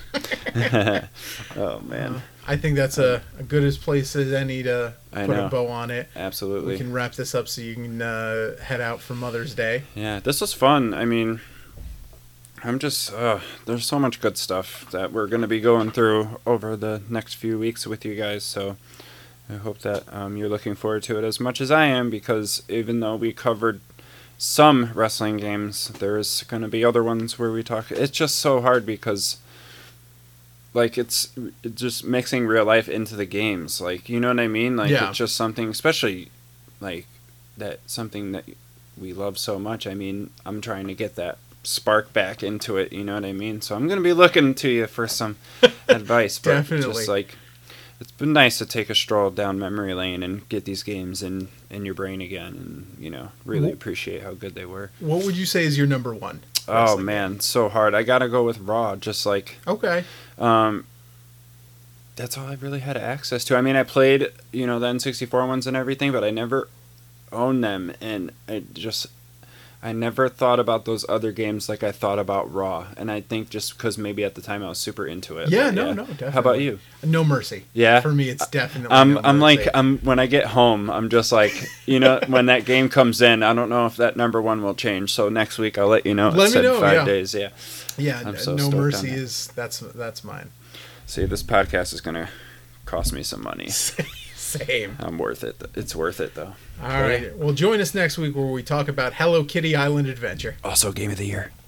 Speaker 2: Oh, man.
Speaker 1: I think that's a good as place as any to put a bow on it.
Speaker 2: Absolutely.
Speaker 1: We can wrap this up so you can head out for Mother's Day.
Speaker 2: Yeah, this was fun. I mean, I'm just, there's so much good stuff that we're going to be going through over the next few weeks with you guys. So I hope that you're looking forward to it as much as I am, because even though we covered some wrestling games, there's going to be other ones where we talk. It's just so hard because like it's just mixing real life into the games. Like, you know what I mean? Like,
Speaker 1: Yeah.
Speaker 2: it's just something, especially like something that we love so much. I mean, I'm trying to get that spark back into it. You know what I mean? So I'm going to be looking to you for some advice. But
Speaker 1: Definitely.
Speaker 2: just like, it's been nice to take a stroll down memory lane and get these games in your brain again, and, you know, really appreciate how good they were.
Speaker 1: What would you say is your number one?
Speaker 2: Oh
Speaker 1: wrestling
Speaker 2: man,
Speaker 1: game?
Speaker 2: so hard. I gotta go with Raw. Just like,
Speaker 1: Okay.
Speaker 2: that's all I really had access to. I mean, I played, you know, the N64 ones and everything, but I never owned them, and I never thought about those other games like I thought about Raw. And I think just because maybe at the time I was super into it.
Speaker 1: Yeah,
Speaker 2: but
Speaker 1: no, definitely.
Speaker 2: How about you?
Speaker 1: No Mercy.
Speaker 2: Yeah.
Speaker 1: For me, it's definitely.
Speaker 2: I'm
Speaker 1: No
Speaker 2: like,
Speaker 1: Mercy.
Speaker 2: when I get home, I'm just like, you know, when that game comes in, I don't know if that number one will change. So next week I'll let you know.
Speaker 1: Let
Speaker 2: It
Speaker 1: me
Speaker 2: said
Speaker 1: know,
Speaker 2: 5
Speaker 1: yeah.
Speaker 2: days. Yeah.
Speaker 1: Yeah,
Speaker 2: I'm so
Speaker 1: No
Speaker 2: stoked on
Speaker 1: Mercy
Speaker 2: that.
Speaker 1: is that's mine.
Speaker 2: See, this podcast is gonna cost me some money.
Speaker 1: Same.
Speaker 2: I'm worth it. It's worth it though.
Speaker 1: All right. Well, join us next week where we talk about Hello Kitty Island Adventure.
Speaker 2: Also, game of the year.